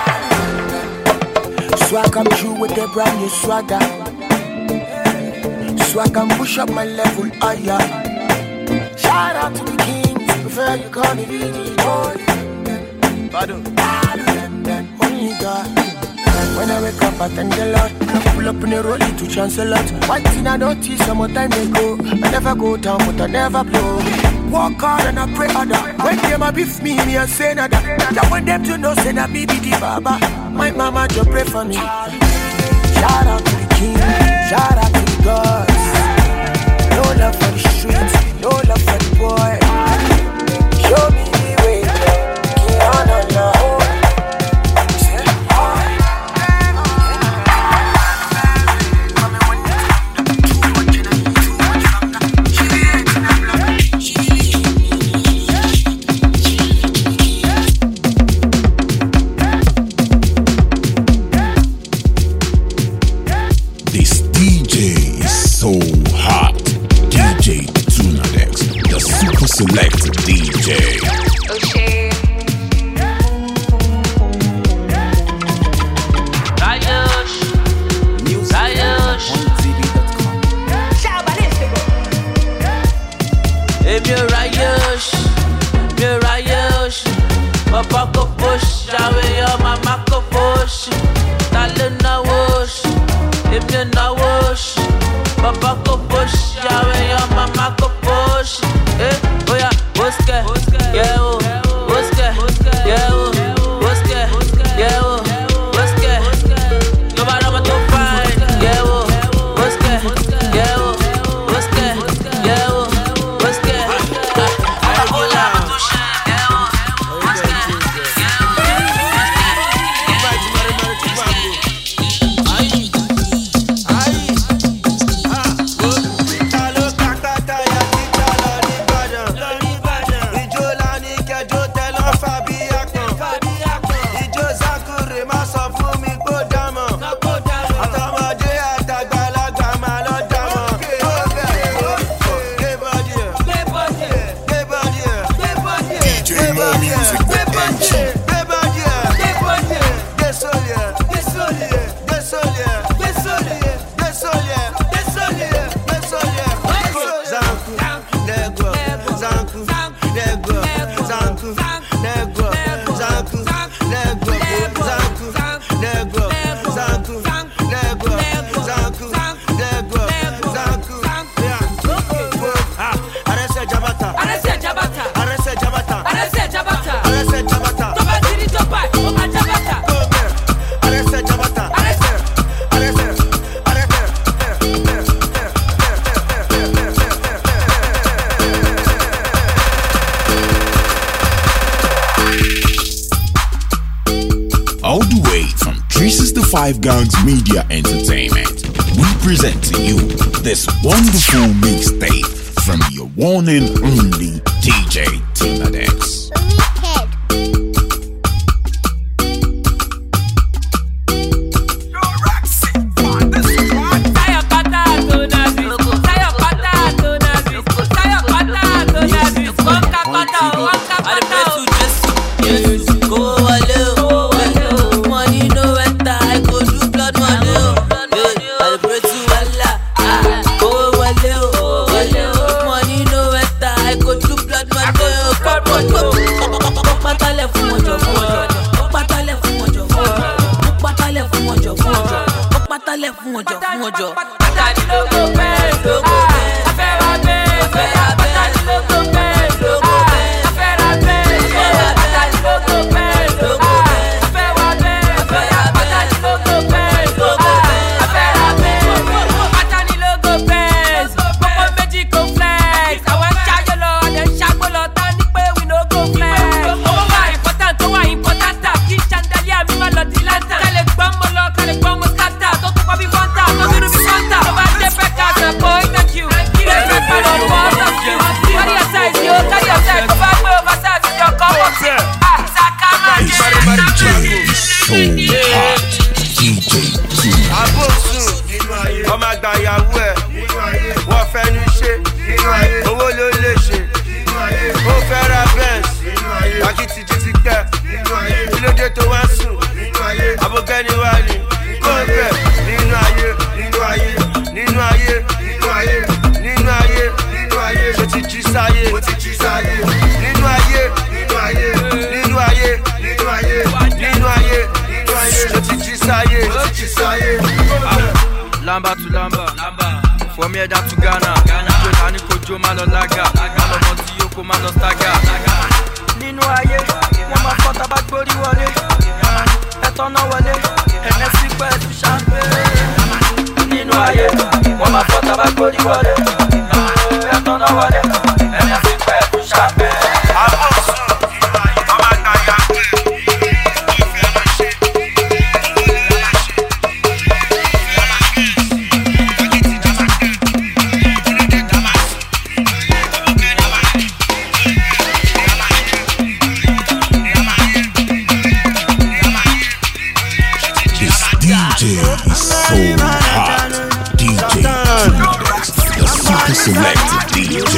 Swag come through with a brand new swagger. So I can push up my level higher. Shout out to the kings, prefer you call me DJ boy. Only God. When I wake up, I thank the Lord. I pull up in a rollie to chance a lot. One thing I notice, some time they go. I never go down, but I never blow. Walk hard and I pray harder. When them a beef me I say nada. I want them to know, say that me be the baba. My mama just pray for me. Shout out to the king, shout out to the gods. No love for the streets, no love for the boy. Show me the way, king on the love. Select DJ. O'Shea. Rayosh. Rayosh. Hey, me Rayosh. Me Rayosh. Papa ko push. Jawe yo mama ko push. Talena wash. Hey, me na wash. Papa ko push. Jawe yo mama ko push. Hey. Woske, yeah, woske, yeah, woske, yeah, woske. Nobody want to find, yeah, woske, yeah, woske, yeah, woske. Five Gangs Media Entertainment, we present to you this wonderful mixtape from your one and only DJ Tinadex. abókẹ́ni wà ní kóńbẹ̀ nínú ayé nínú ayé nínú ayé nínú ayé nínú ayé nínú ayé mo ti jí sáyé nínú ayé nínú ayé nínú ayé nínú ayé nínú ayé nínú ayé mo ti jí sáyé. Lamba to lamba, from here down to Ghana. Jonani kojo malo laga, malo monti yoko malo staga. Nínú ayé, wọ́n máa fọ́ tabak borí wọlé. Ẹ̀tọ́ náà wọlé, ẹ̀mẹ́sì pẹ̀lú champagne. Nínú ayé, wọ́n máa fọ́ tabak borí wọlé. Ẹ̀tọ́ náà wọlé, ẹ̀mẹ́sì pẹ̀lú champagne. Selected DJ.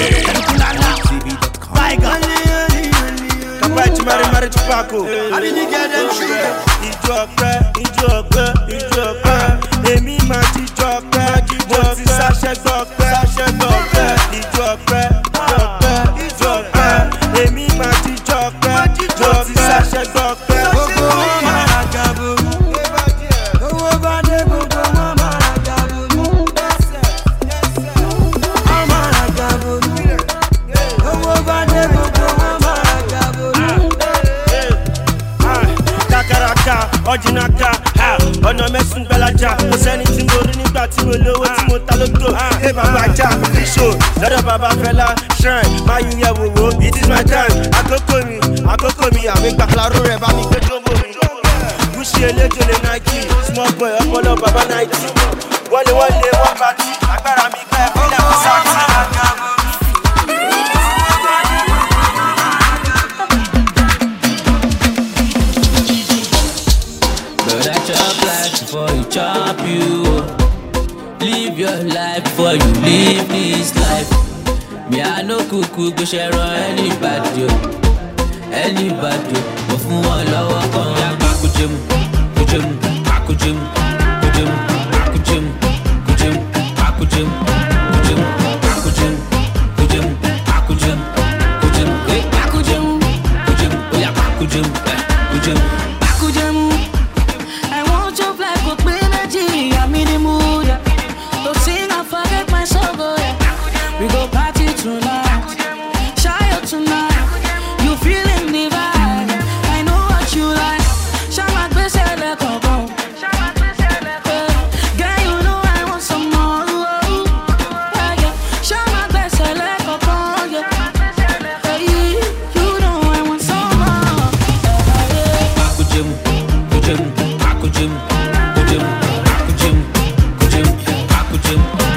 Mari Tupaco. I didn't get them shit. Ìjọ ọpẹ́. Èmi máa ti jọ ọpẹ́. Mo ti ṣàṣẹ gbọpẹ́. Ìjọ ọpẹ́. Èmi máa ti jọ ọpẹ́. Mo ti ṣàṣẹ gbọpẹ́. Gbogbo wọn máa ra gàbó. Owó bá dé gbogbo wọn máa ra gàbó. Ọ̀jìnàká ọ̀nà mẹ́sùn gbẹ́lájà kò sẹ́ni tí mo rí nígbà tí mo lówó tí mo ta lóto ẹ bàbá ajá fíṣò lọ́dọ̀ bàbá fẹ́lá shrine máa yí yẹ wòwò it is my time àkókò mi àmì gbàkúláró rẹ̀ bá mi gbé jọ́bọ̀ mi. Gúúsì eléjò lè Nike small boy ọpọlọ bàbá náìtì wọlé wọ́n bá tí agbára mi gbẹ́ fílẹ̀ fún sáàtì. Before you chop you, live your life before you live this life. Me I no kuku go share on anybody, but fun wọn lọ́wọ́ kan. Ya kujim, kujim, kujim, kujim, kujim, kujim, kujim, kujim, kujim, kujim, kujim, kujim, kujim, kujim, oya kujim, kujim. We go party tonight, shy out tonight. You feeling the vibe? I know what you like. Shama gbèsè lẹ́kọ̀ọ́. Girl, you know I want some more. Shama gbèsè lẹ́kọ̀ọ́. You know I want some more. Akujim, kujim, akujim, kujim, akujim, kujim, akujim.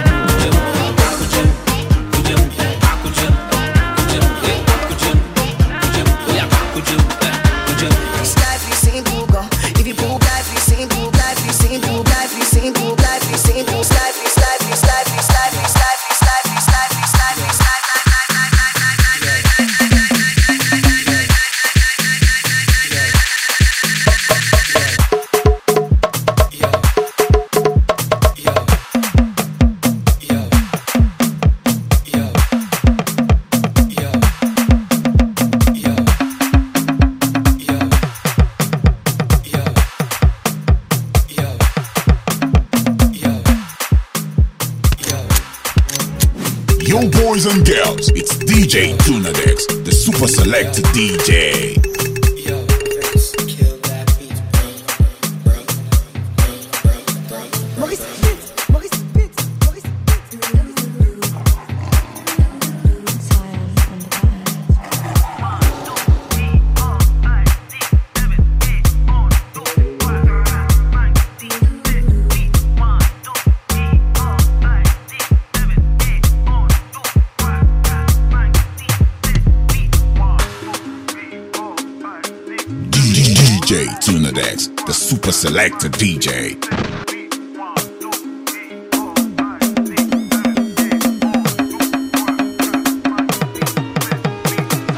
Boys and girls, it's DJ Tunadex, the super selected DJ. DJ Tunadex, the super selected DJ.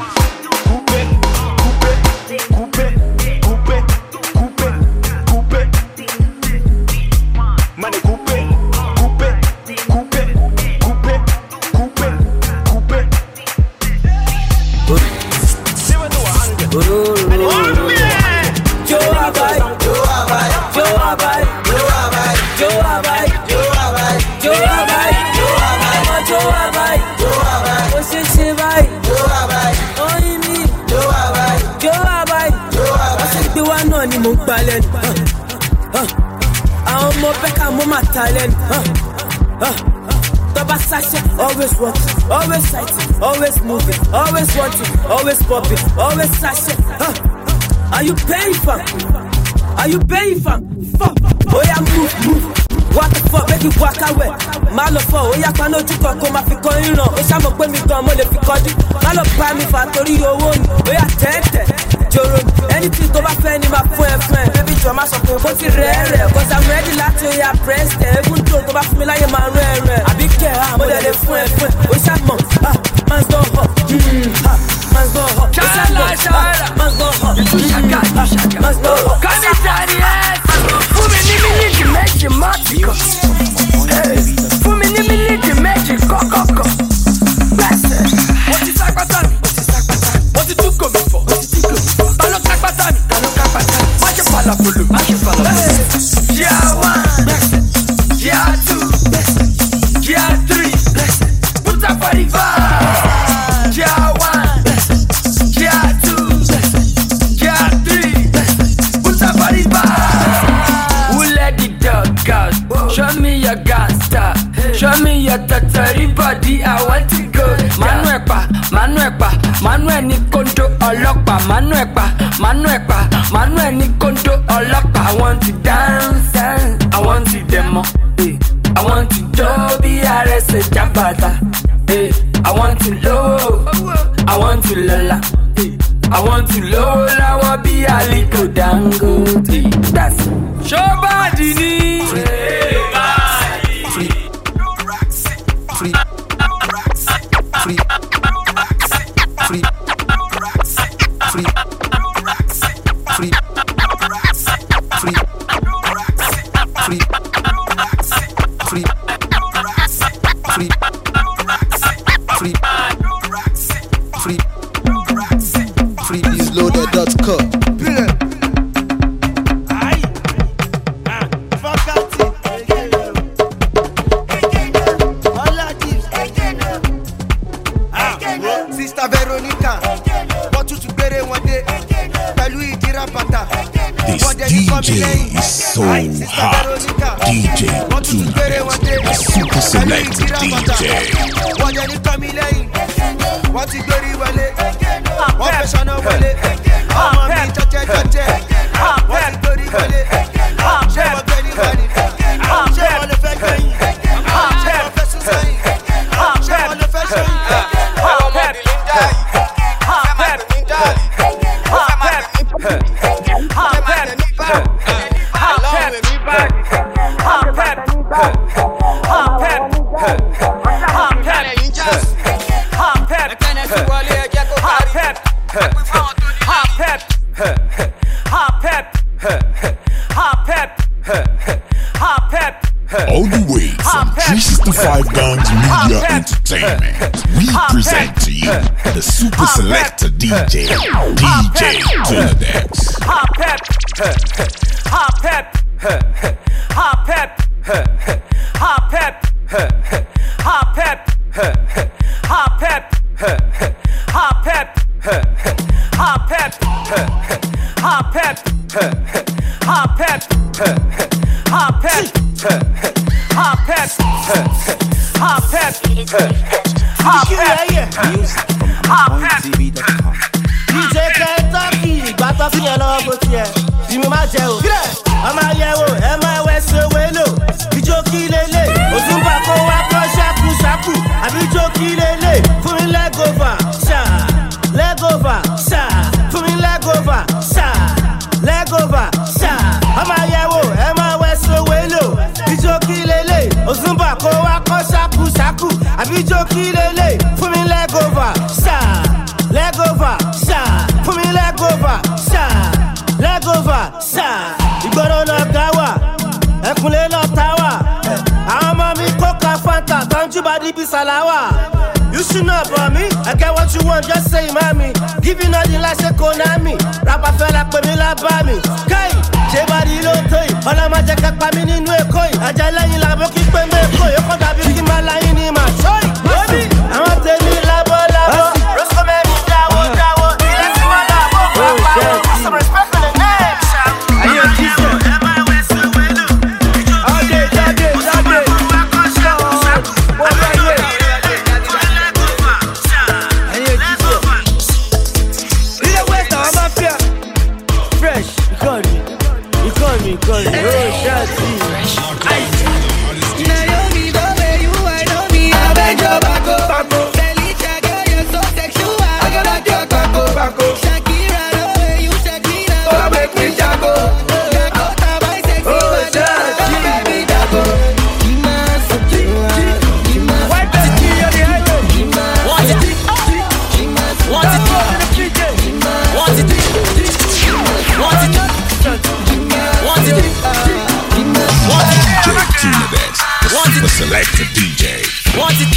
Coupe, money mo gba lẹ́nu. Àwọn ọmọ bẹ́ka mo máa ta lẹ́nu. Tọ́ba sachet, always working, always sighting, always moving, always watching, always popping, always sachet. Are you paying for? Are you paying for? Fuck. Oh yeah, move. What the fuck, make you walk away. Má lọ fọ́, ó yá pa lójú kan kó máa fi kọ́ ìran. Ó ṣàmọ̀ pé mi gan mo lè fi kọ́jú. Má lọ bá mi fà torí owó ni. Ó yá tẹ́tẹ̀, jòrò ni. Anything tó bá fẹ́ ni máa fún ẹ fún ẹ. Baby jọ má sọ pé kó ti rẹ̀ rẹ̀. Cause I'm ready láti ó yá press tẹ̀. Even though tó bá fún mi láyé máa rẹ̀ rẹ̀. Àbí kẹ̀ mo lè lè fún ẹ fún ẹ. Ó ṣàmọ̀, man's go hot. Man's go hot. Man's go hot. Man's go hot. Kani Daniel, fún mi ní mílíkì méjì mọ́tìkọ̀. Fún mi ní mílíkì méjì kọ́kọ́kọ́. Bẹ́sẹ̀. Mo ti sápátá mi. Mo ti tún kò mi fọ̀. Ta ló kápátá mi? Má ṣe falafolo. Year 1, Year 2, Year 3, put up for the vibe. Year 1, Year 2, Year 3, put up for the vibe. Who let the dog out? Show me your gangster. Show me your tattery body. I want to go. Manuel ni kondo ọlọ́pàá. Manuel ni kondo ọlọ́pàá. I want to dance. I want to demo. I want to do bí àrẹsẹ̀ jábàtà. I want to low. I want to lola. I want to low láwọ́ bí Aliko Dangote. That's Shobadi ni. Loaded.com. Sister Veronica, what to gbere one day? Pẹ̀lú ìdíra bàtà. This DJ is so hot. DJ Tuna, a super selected DJ. Wọ́n jẹ́ ní kọ́mi lẹ́yìn, wọ́n ti gbérí wọlé, wọ́n fẹ́ sọ́nà wọlé, ọmọ mi jẹ́jẹ́, wọ́n ti gbérí wọlé, ṣé wọ́n gbé ní wọlé, ṣé wọ́n lè fẹ́ gbẹ̀yìn, ṣé wọ́n fẹ́ sún sẹ́yìn, ṣé wọ́n lè fẹ́ sẹ́yìn. All the way from 365 Gangs Media Entertainment, we present to you the super selector DJ, DJ Tunadex. DJ Kentucky, ìgbà tó fi yẹn lọ́wọ́ bó tiẹ̀, bí mi máa jẹ o. Ọmọ ayẹwo, ẹ máa wẹ̀ sí owó èlò. Ìjó kí lélẹ̀, òtúnbà kó wá kọ́ ṣákúṣákú. Àbí ìjó kí lélẹ̀, fún mi lẹ́gọ̀fà, ṣá. Lẹ́gọ̀fà, ṣá. Fún mi lẹ́gọ̀fà, ṣá. Lẹ́gọ̀fà, ṣá. Ọmọ ayẹwo, ẹ máa wẹ̀ sí owó èlò. Ìjó kí lélẹ̀, òtúnbà kó wá kọ́ ṣákúṣákú. Àbí ìjó kí lélẹ̀, fún mi lẹ́gọ̀fà, ṣá. Lẹ́gọ̀fà, ṣá. Fún mi lẹ́gọ̀fà, ṣá. Lẹ́gọ̀fà, ṣá. Ìgboro náà ká wà, ẹkùnlé náà tá wà. Àwọn ọmọ mi kóka fanta, tọ́jú bá díbi sàláwà. You should know about me, I get what you want, just say mommy. Give you nothing like say Konami. Rapper fella pè mí lábá mi. Kai, ṣé bàdí ló tó yìí? Ọlọ́mọ jẹ́ ká pa mí nínú Èkó yìí. Ajá lẹ́yìn làbó kí pé mẹ́kó yìí. Ó kọ́ dàbí kí máa láyé ní màá sọ́yì. Àwọn tèmi lábọ́ lábọ́. Roscoe mẹ́rin dáwọ́ dáwọ́. Ilé tí wọ́n lábọ́ fún apá. Some respect for the name, Sam. You call me, oh, Shotty. Naomi, the way you are, know me, I beg your back. Felicia, girl, you're so sexual. I gotta talk back. Shakira, the way you Shakira. Oh, make me jago. Dakota, my sexy. Oh, Shotty. Baby, jago. Super selected DJ. Want it.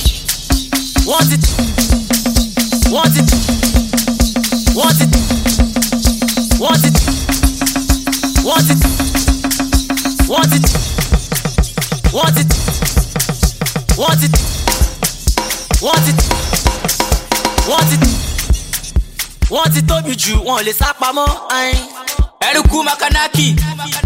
Want it tóbi jù wọn lè sá pamọ́. Eruku Makanaki.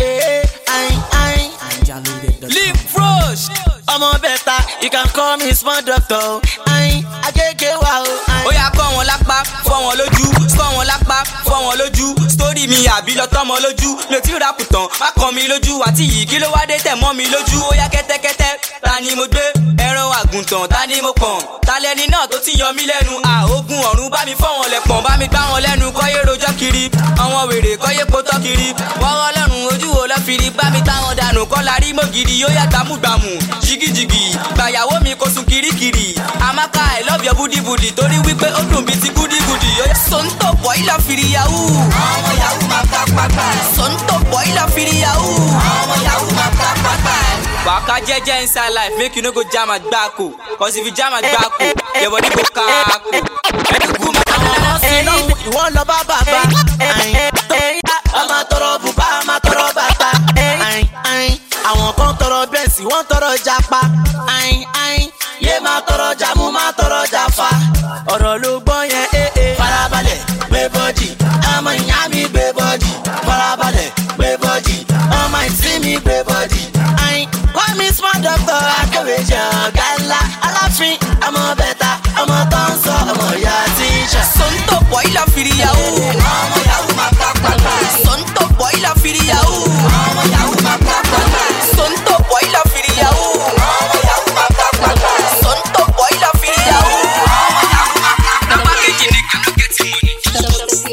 Lip Frosh. Ọmọ bẹ́ta, you can call me small doctor. Agége wa o. Ó yá kọ́ wọn lápá, fọ́ wọn lójú. Sọ wọn lápá, fọ́ wọn lójú. Story mi àbí lọ tọ́mọ lójú. Mi ò tí rapu tán, má kàn mí lójú. Àti yìí kí ló wá dé tẹ̀ mọ́ mi lójú. Ó yá kẹ́tẹ́kẹ́tẹ́, ta ni mo gbé? Ẹran àgùntàn, ta ni mo pọ̀n? Ta lẹni náà tó ti yọ mí lẹ́nu? Ogun ọ̀run bá mi fọ́ wọn lẹ̀pọ̀n. Bá mi gbá wọn lẹ́nu, kọ́yé rojọ́ kiri. Àwọn wèrè kọ́yé potọ́ kiri. Wọ́rọ́ lọ́rùn ojú wo lọ́ firi. Bá mi táwọn dànù kọ́ la rí mọ́gìrì. Ó yá gbàmúgbàmù, jìgìjìgì. Gbàyàwó mi kò sùn kirikiri. Amaka, I love your booty booty. Torí wípé ó dùn bí ti gúdígúdí. Ó yá Sonto boy lọ firi yahoo. Ọmọ yahoo máa pàpàpà. Sonto boy lọ firi yahoo. Ọmọ yahoo máa pàpàpà. Waka jeje inside life, make you no go jam at gbako. Cause if you jam at gbako, your body go kako. Eruku Makanaki. Ìwọ lọ bá bàbá. Ọmọ tọrọ bùbá, ọmọ tọrọ bàtà. Àwọn kan tọrọ bẹ́ẹ̀sì, wọ́n tọrọ japa. Yé máa tọrọ jàmú, máa tọrọ jàfa. Ọ̀rọ̀ ló gbọ́ yẹn, farabalẹ̀, gbé bọ́dì. Ọmọ ìyá mi gbé bọ́dì. Farabalẹ̀, gbé bọ́dì. Ọmọ ìsín mi gbé bọ́dì. Wọ́n mi small doctor, akéwèjì ọ̀gá ńlá. Aláfin, ọmọ bẹ́ta, ọmọ tó ń sọ, ọmọ ìyá tíṣà. Sonto boy lọ firi yahoo. Ọmọ yahoo máa pàpàpà. Sonto boy lọ firi yahoo. Ọmọ yahoo máa pàpàpà. Sonto boy lọ firi yahoo. Ọmọ yahoo máa pàpàpà. Sonto boy lọ firi yahoo. Ọmọ yahoo máa pàpàpà. Nàbà kejì ní kànú kẹ́tì mọ́ni.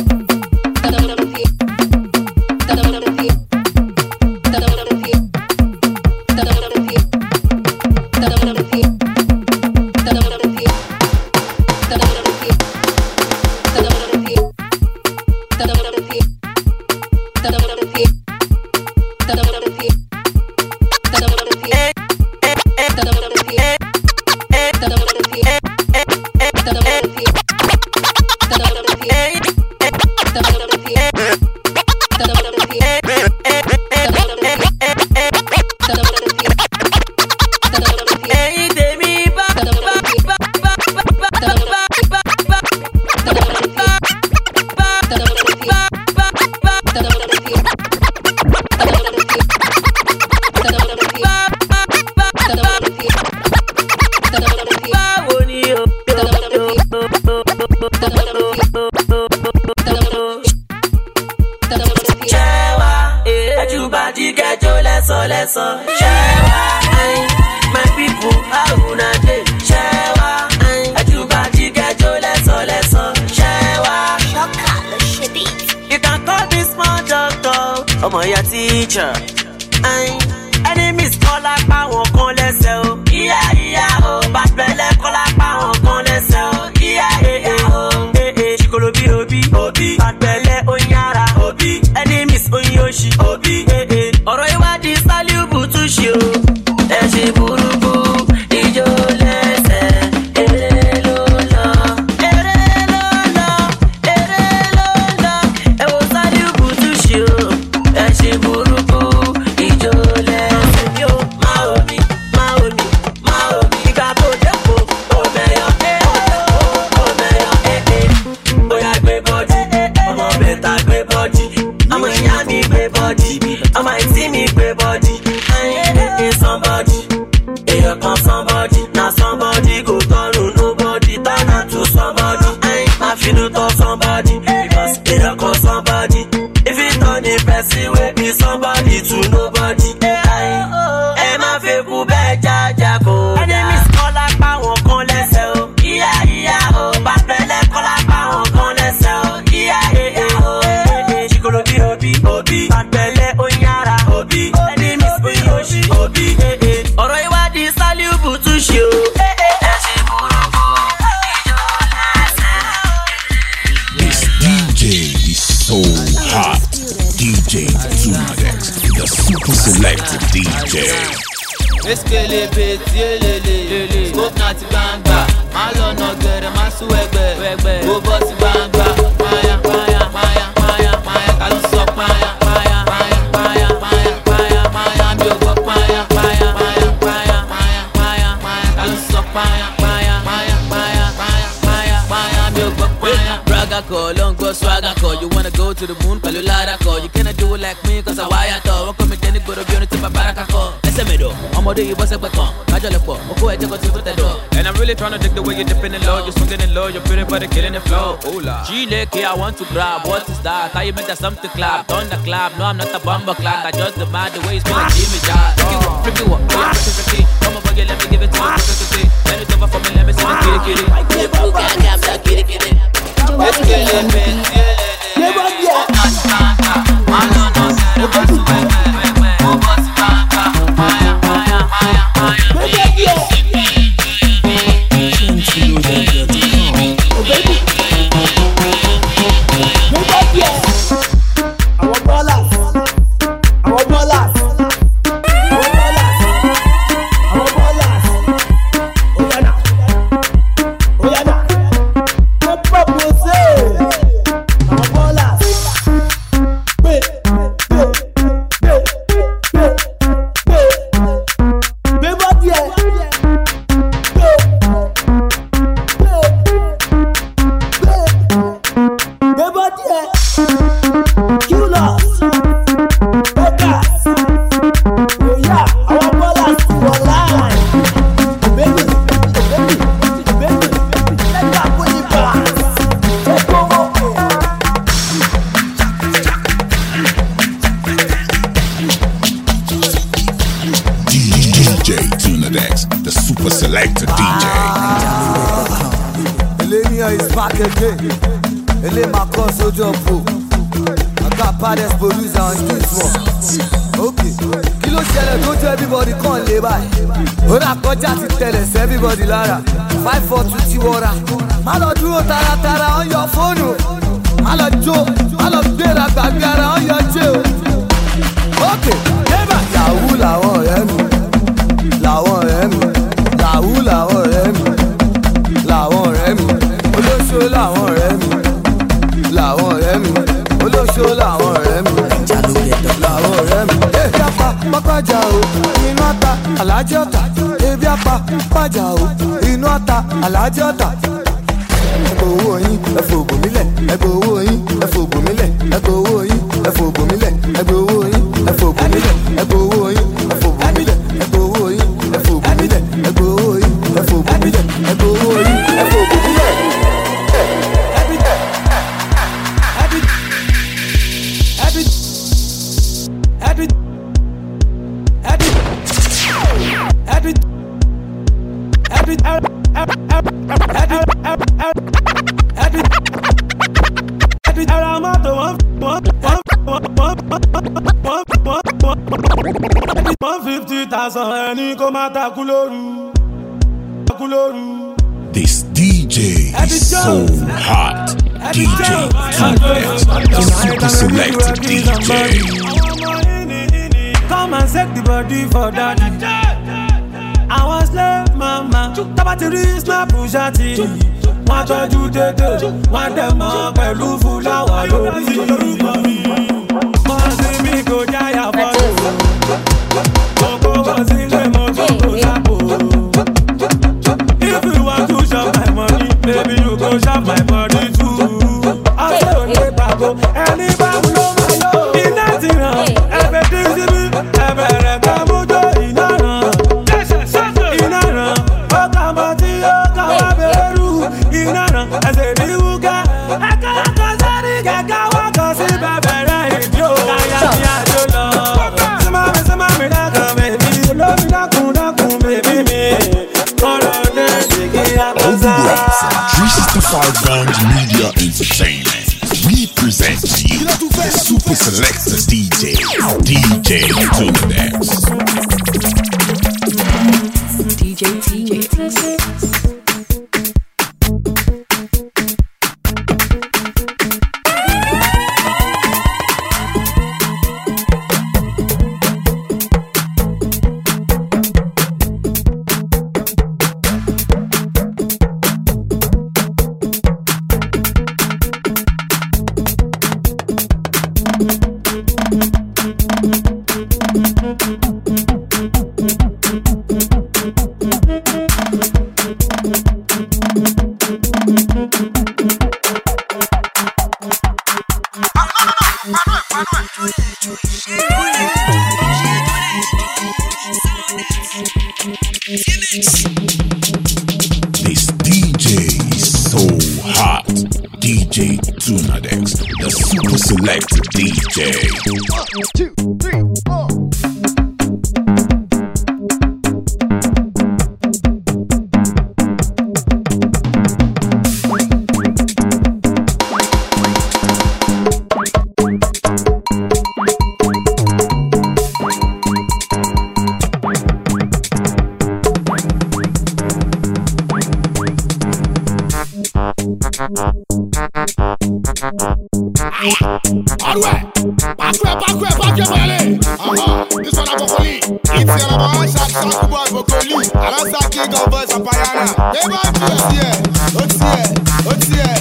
My people, how una dey? Shewa, ajubadi gejo leso. Shewa, you can call me small doctor. Ọmọ ya teacher. Enemies call apá wọn kan lẹ́sẹ̀ o. Iya o, bàbẹ̀lẹ̀ call apá wọn kan lẹ́sẹ̀ o. Iya o, chikolo bí obi. Bàbẹ̀lẹ̀ oyara obi. Enemies oyin oṣì obi. Ọ̀rọ̀ ìwádìí sálíùbù tún ṣe o. Ẹ ṣe burúkú, ijó lẹ́sẹ̀, eré ló lọ. Ẹ wo sálíùbù tún ṣe o. Ẹ ṣe burúkú, ijó lẹ́sẹ̀. Mi ò máa omi. Ìgbà tó dẹ́kun, òmẹ̀yọ̀, bóyá gbé bọ́dì, ọmọ bẹ̀ta gbé bọ́dì. Ọmọ ìyá mi gbé bọ́dì, ọmọ ìtí mi gbé bọ́dì. Somebody, somebody, now somebody go turn to nobody, turn out to somebody. I feel to somebody, because they don't call somebody. If it turn the person wey be somebody to nobody. Ẹ má fẹ́ kú bẹ́ẹ̀ jájá kó. Enemies kọ́ lápá wọn kan lẹ́sẹ̀ o. Ìyá o. Bàbẹ̀lẹ̀ kọ́ lápá wọn kan lẹ́sẹ̀ o. Ìyá o. Chikolo bí obi. Bàbẹ̀lẹ̀ oyinara obi. Enemies oyin oṣì obi. Ọ̀rọ̀ ìwádìí Sálíùbù tún ṣe o. This DJ is so hot. DJ Tunadex, the super selected DJ. Eskele beti elele, smoke na ti gbangba, má lọ nà gẹ̀rẹ̀ má sún ẹgbẹ́, go bọ́ ti gbangba, paya, ká ló sọ paya, mi ò gbọ́ paya, ká ló sọ paya, mi ò gbọ́ paya. Braga call, long go swagger call, you wanna go to the moon, pẹ̀lú lára call, you cannot do it like me, cause I wire tall, wọ́n kọ́ mi jẹ́ ní gbọ́dọ̀ bí orin tí bàbá rà kakọ́. ọmọdé yìí bọ́ sẹ́gbẹ̀ kan májọ̀lẹ̀pọ̀ mo kó ẹ̀jẹ̀ kan tí ó tó tẹ̀dọ̀. And I'm really tryna dig the way you're dipping it low, you're swinging it low, you're pretty but killing the flow. G-Lake, I want to grab, what is that? How you make that something clap, thunder clap, no I'm not a bumper clap, I just demand the way it's feeling Jimmy Josh. Flip it up, come over here, let me give it to you, let it over for me, let me see the kitty. Let's get it, man. Everybody lára 542 ti wọra má lọ dúró taratara on your phone o má lọ jó má lọ gbéra gbàgbé ara on your jé o. ok yébà. yahoo làwọn ọ̀rẹ́ mi làwọn ọ̀rẹ́ mi yahoo làwọn ọ̀rẹ́ mi làwọn ọ̀rẹ́ mi olóṣó làwọn ọ̀rẹ́ mi làwọn ọ̀rẹ́ mi olóṣó làwọn ọ̀rẹ́ mi làwọn ọ̀rẹ́ mi. ebi apá pápájà o inú ata alájẹ ọ̀tá ebi apá pájà o inú ata alájẹ ọ̀tá. ẹgbẹ́ owó yín ẹ̀fọ́ ògùn mílẹ̀ ẹgbẹ́ owó yín ẹ̀fọ́ ògùn mílẹ̀ ẹgbẹ́ owó yín ẹ̀fọ́ ògùn mílẹ̀ ẹgbẹ́ owó yín ẹ̀fọ́ ògùn mílẹ̀ ẹgbẹ́ owó yín ẹ̀fọ́ ògùn mílẹ̀ ẹgbẹ́ owó yín ẹ̀fọ́ ògùn mílẹ̀ ẹgbẹ́ owó yín ẹ̀fọ́ ògùn mílẹ̀ ẹgbẹ́ owó yín ẹ̀fọ́ ògùn mílẹ̀. This DJ is so hot. DJ Tunadex, the super selected DJ. Come and set the body for daddy. I was slave mama. Tabati reach my pushati. Wọ́n tọ́jú dédé, wọ́n dẹ̀ mọ́ pẹ̀lú fúláwà lórí. Wọ́n sì mí kò jáyà fọ́tò. Kókó wọ́n sí lé mọ́tò tó sápò. If you want to shop my money, baby you go shop my body too. Ọ̀sẹ̀ òní pàgọ́, ẹni bá mú ló máa lò. Iná ti ràn, ẹ̀fẹ̀ tí síbí, ẹ̀fẹ̀ rẹ̀ ká mú jó iná ràn. Iná ràn, ó kà mọ́ tí ó kà wá bẹ̀rù. Iná ràn, ẹsẹ̀ ní wúkẹ́, ẹ̀ka sẹ́ni kẹ̀kẹ́ wọ́n kàn sí bẹ̀bẹ̀ rẹ̀. super selector DJ Tunadex. DJ T-Mix. This DJ is so hot. DJ Tunadex, the super selector DJ. 1, 2, 3, 4. This one a Bokoli. It's all about Shaq Boy Bokoli. And I'm Shaq King of Boys and Payana. Hey man, what's here?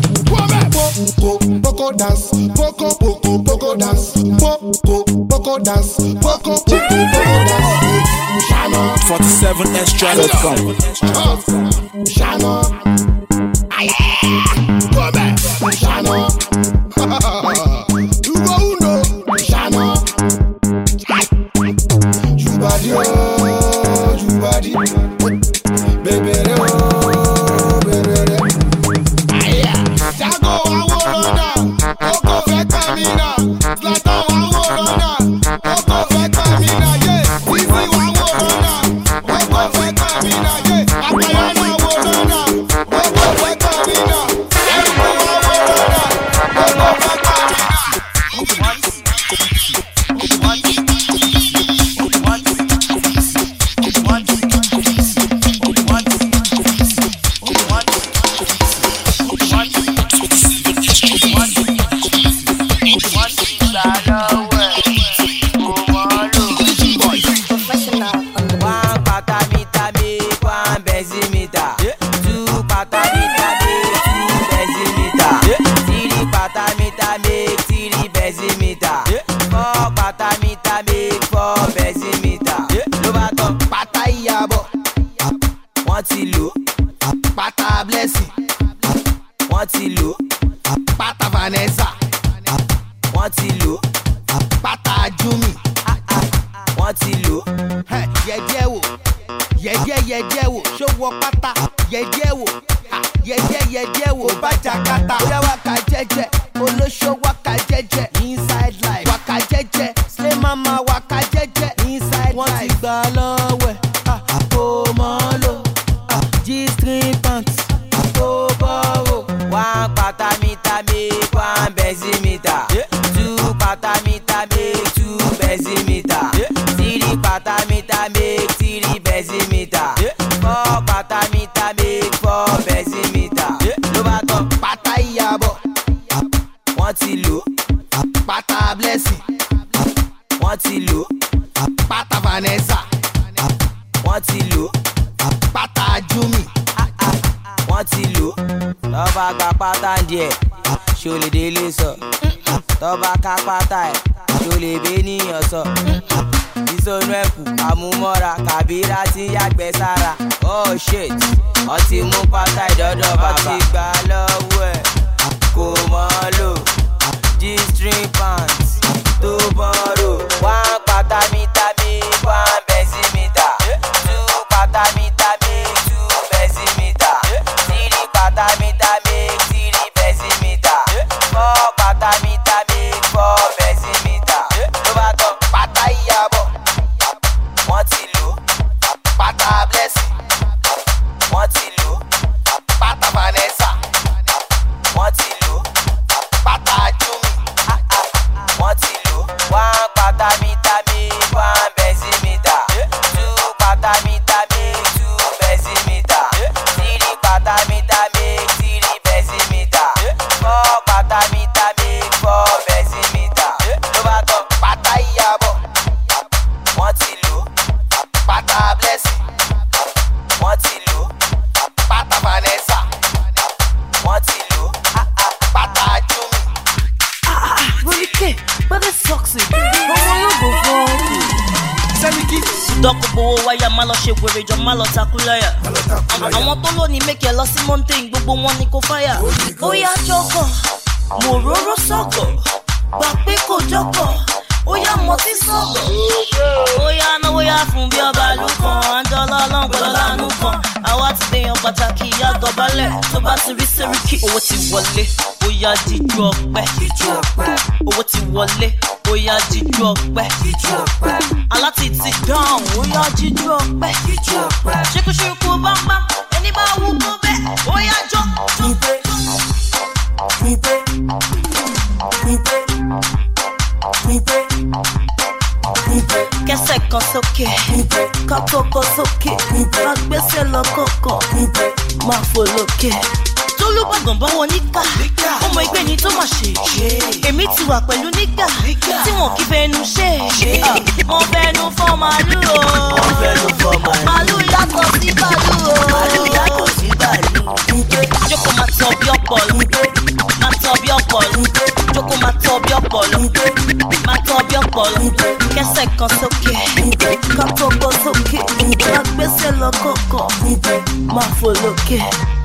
Poco dance, poco dance, poco dance, poco dance. 47extra.com. Shano. Come back, Shano. Oh shit, ọtí mú pátá ìdọ́dọ̀ bàbá. Ọtí gbà lọ́wọ́ ẹ̀ kò mọ́ lò. G-string pants tó bọ́rò. One pátá mítà mi, one bẹ́símítà. Two pátá mítà mi, two bẹ́símítà. Three pátá mítà mi, three bẹ́símítà. Four pátá mítà mi, four bẹ́símítà. Ló bá tán pátá ìyàbọ̀. Wọ́n ti lò pátá blessing. Wọ́n ti lò pátá Vanessa. Wọ́n ti lò pátá Jumi. Wọ́n dọ́kọ̀ gbowó wáyà má lọ ṣe wèrè jọ má lọ takú láyà. àwọn tó lónìí mẹ́kẹ́ lọ sí mountain gbogbo wọn ni kò fáyà. ó yá jọkọ̀ mòróró sọ̀kọ̀ gbà pé kò jọkọ̀ ó yá mọtí sọ̀kọ̀. ó yá náwó yá fún bí ọba ìlú kan àjọlá ọlọ́ngbọ̀n lánàá kan. àwa ti dèèyàn pàtàkì ìyá dọ̀bálẹ̀ tó bá ti rí sẹ́ríkì. owó ti wọlé ó yá jíjú ọpẹ́. owó ti wọlé ó yá jíjú ọpẹ́. aláti ti dán ó yá jíjú ọpẹ́. ṣekúṣekú bámbám ẹni bá wú kó bẹ́ẹ̀ ó yá jọ. kẹsẹ̀ kan sókè kákókó sókè má gbẹ́sẹ̀ lọ kọ̀kọ̀ má fò lókè. tólúbàgàn bá wọn níkà ọmọ ẹgbẹ́ ni tó máa ṣe. èmi ti wà pẹ̀lú níkà tí wọn kì í fẹnu ṣe. mo fẹnu fọ́ màálù o. màálù yàtọ̀ sí bàálù o. jókòó máa tọ́ bí ọ̀pọ̀lọ́. máa tọ́ bí ọ̀pọ̀lọ́. jókòó máa tọ́ bí ọ̀pọ̀lọ́. máa tọ́ bí ọ̀pọ̀lọ́. kẹsẹ̀ kan sókè kákókó sókè má gbẹ́sẹ̀ lọ kọ̀kọ̀ má fò lókè.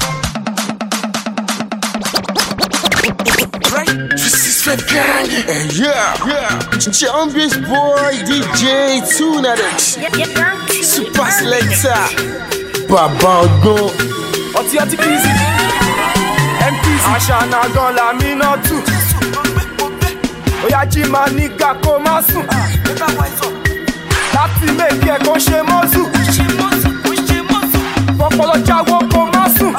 Champions boy DJ Tunadex Super Selector Baba Ogun ọtí kìí MPC àṣàna gan lamina tù oya jí máa nígà kó má sùn láti méjì ẹ̀ kó ṣe mọ́sù fọpọlọ jáwọ́ kó má sùn.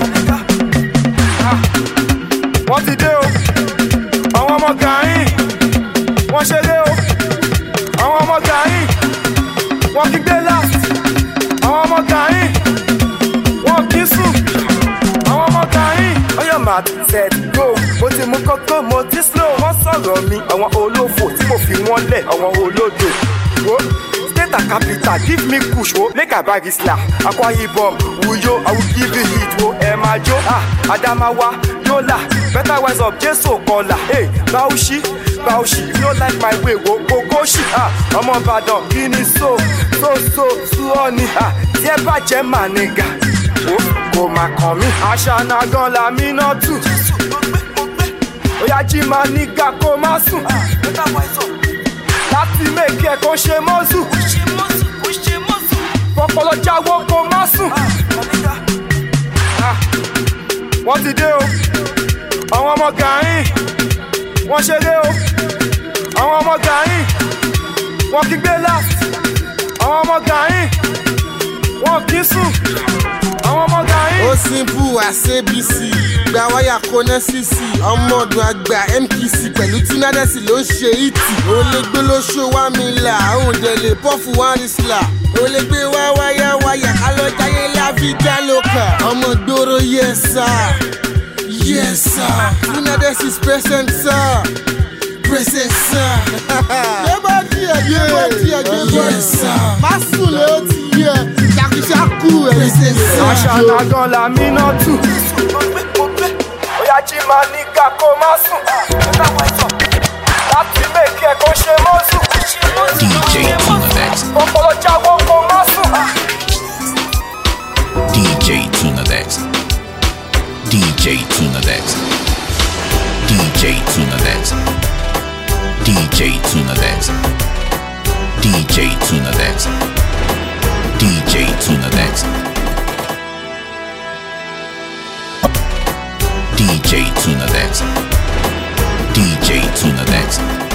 wọ́n ti dé o àwọn ọmọ gàáyìn wọ́n ṣeré o àwọn ọmọ gàáyìn wọ́n kí gbé last àwọn ọmọ gàáyìn wọ́n kí sùn àwọn ọmọ gàáyìn. ọyọ màá set go mo ti mú kókó mo ti slow wọ́n sọ̀rọ̀ mi àwọn olófò tí mo fi wọ́n lẹ̀ àwọn olódò wo state and capital give me push wo make I buy this la Akwa Ibom Uyo I will give you hit wo ẹ máa jó Adamawa Yola better wise up Jesu Kola hey Bauchi if you don't like my way wo Kokoshi ọmọ Ìbàdàn kí ni so suoni tí ẹ bá jẹ́ mà nìga wo kò má kàn mí. àṣàna gan lamina tù oya jí máa nígà kó má sùn láti méjì ẹ̀ kó ṣe mọ́sù fọpọlọ jáwọ́ kó má sùn. wọ́n ti dé o àwọn ọmọ gàáyìn wọ́n ṣeré o àwọn ọmọ gàáyìn wọ́n kí gbé last àwọn ọmọ gàáyìn wọ́n kí sùn àwọn ọmọ gàáyìn. ó simple àṣebc gba wáyà kóná sísì ọmọ ọdún àgbà MPC pẹ̀lú Tunadex ló ń ṣe ìtì. ó lè gbé lóṣù wá mi là òun dẹ̀ lè pọ́fù wá rí sílà. ó lè gbé wá wáyà kálọ̀ jáyé láfíjà lókà. ọmọ gbòòrò yes sir Tunadex is present sir. Gbẹ́bọ̀ díẹ̀ yes sir. má sùn lé ó ti yẹ ṣàkúṣàkú ẹ̀. àṣàna gan lamina tù oya jí máa nígà kó má sùn láti méjì ẹ̀ kó ṣe mọ́sù DJ Tunadex fọpọlọ jáwọ́ kó má sùn. DJ Tunadex DJ Tunadex DJ Tunadex DJ Tunadex DJ Tunadex DJ Tunadex DJ Tunadex DJ Tunadex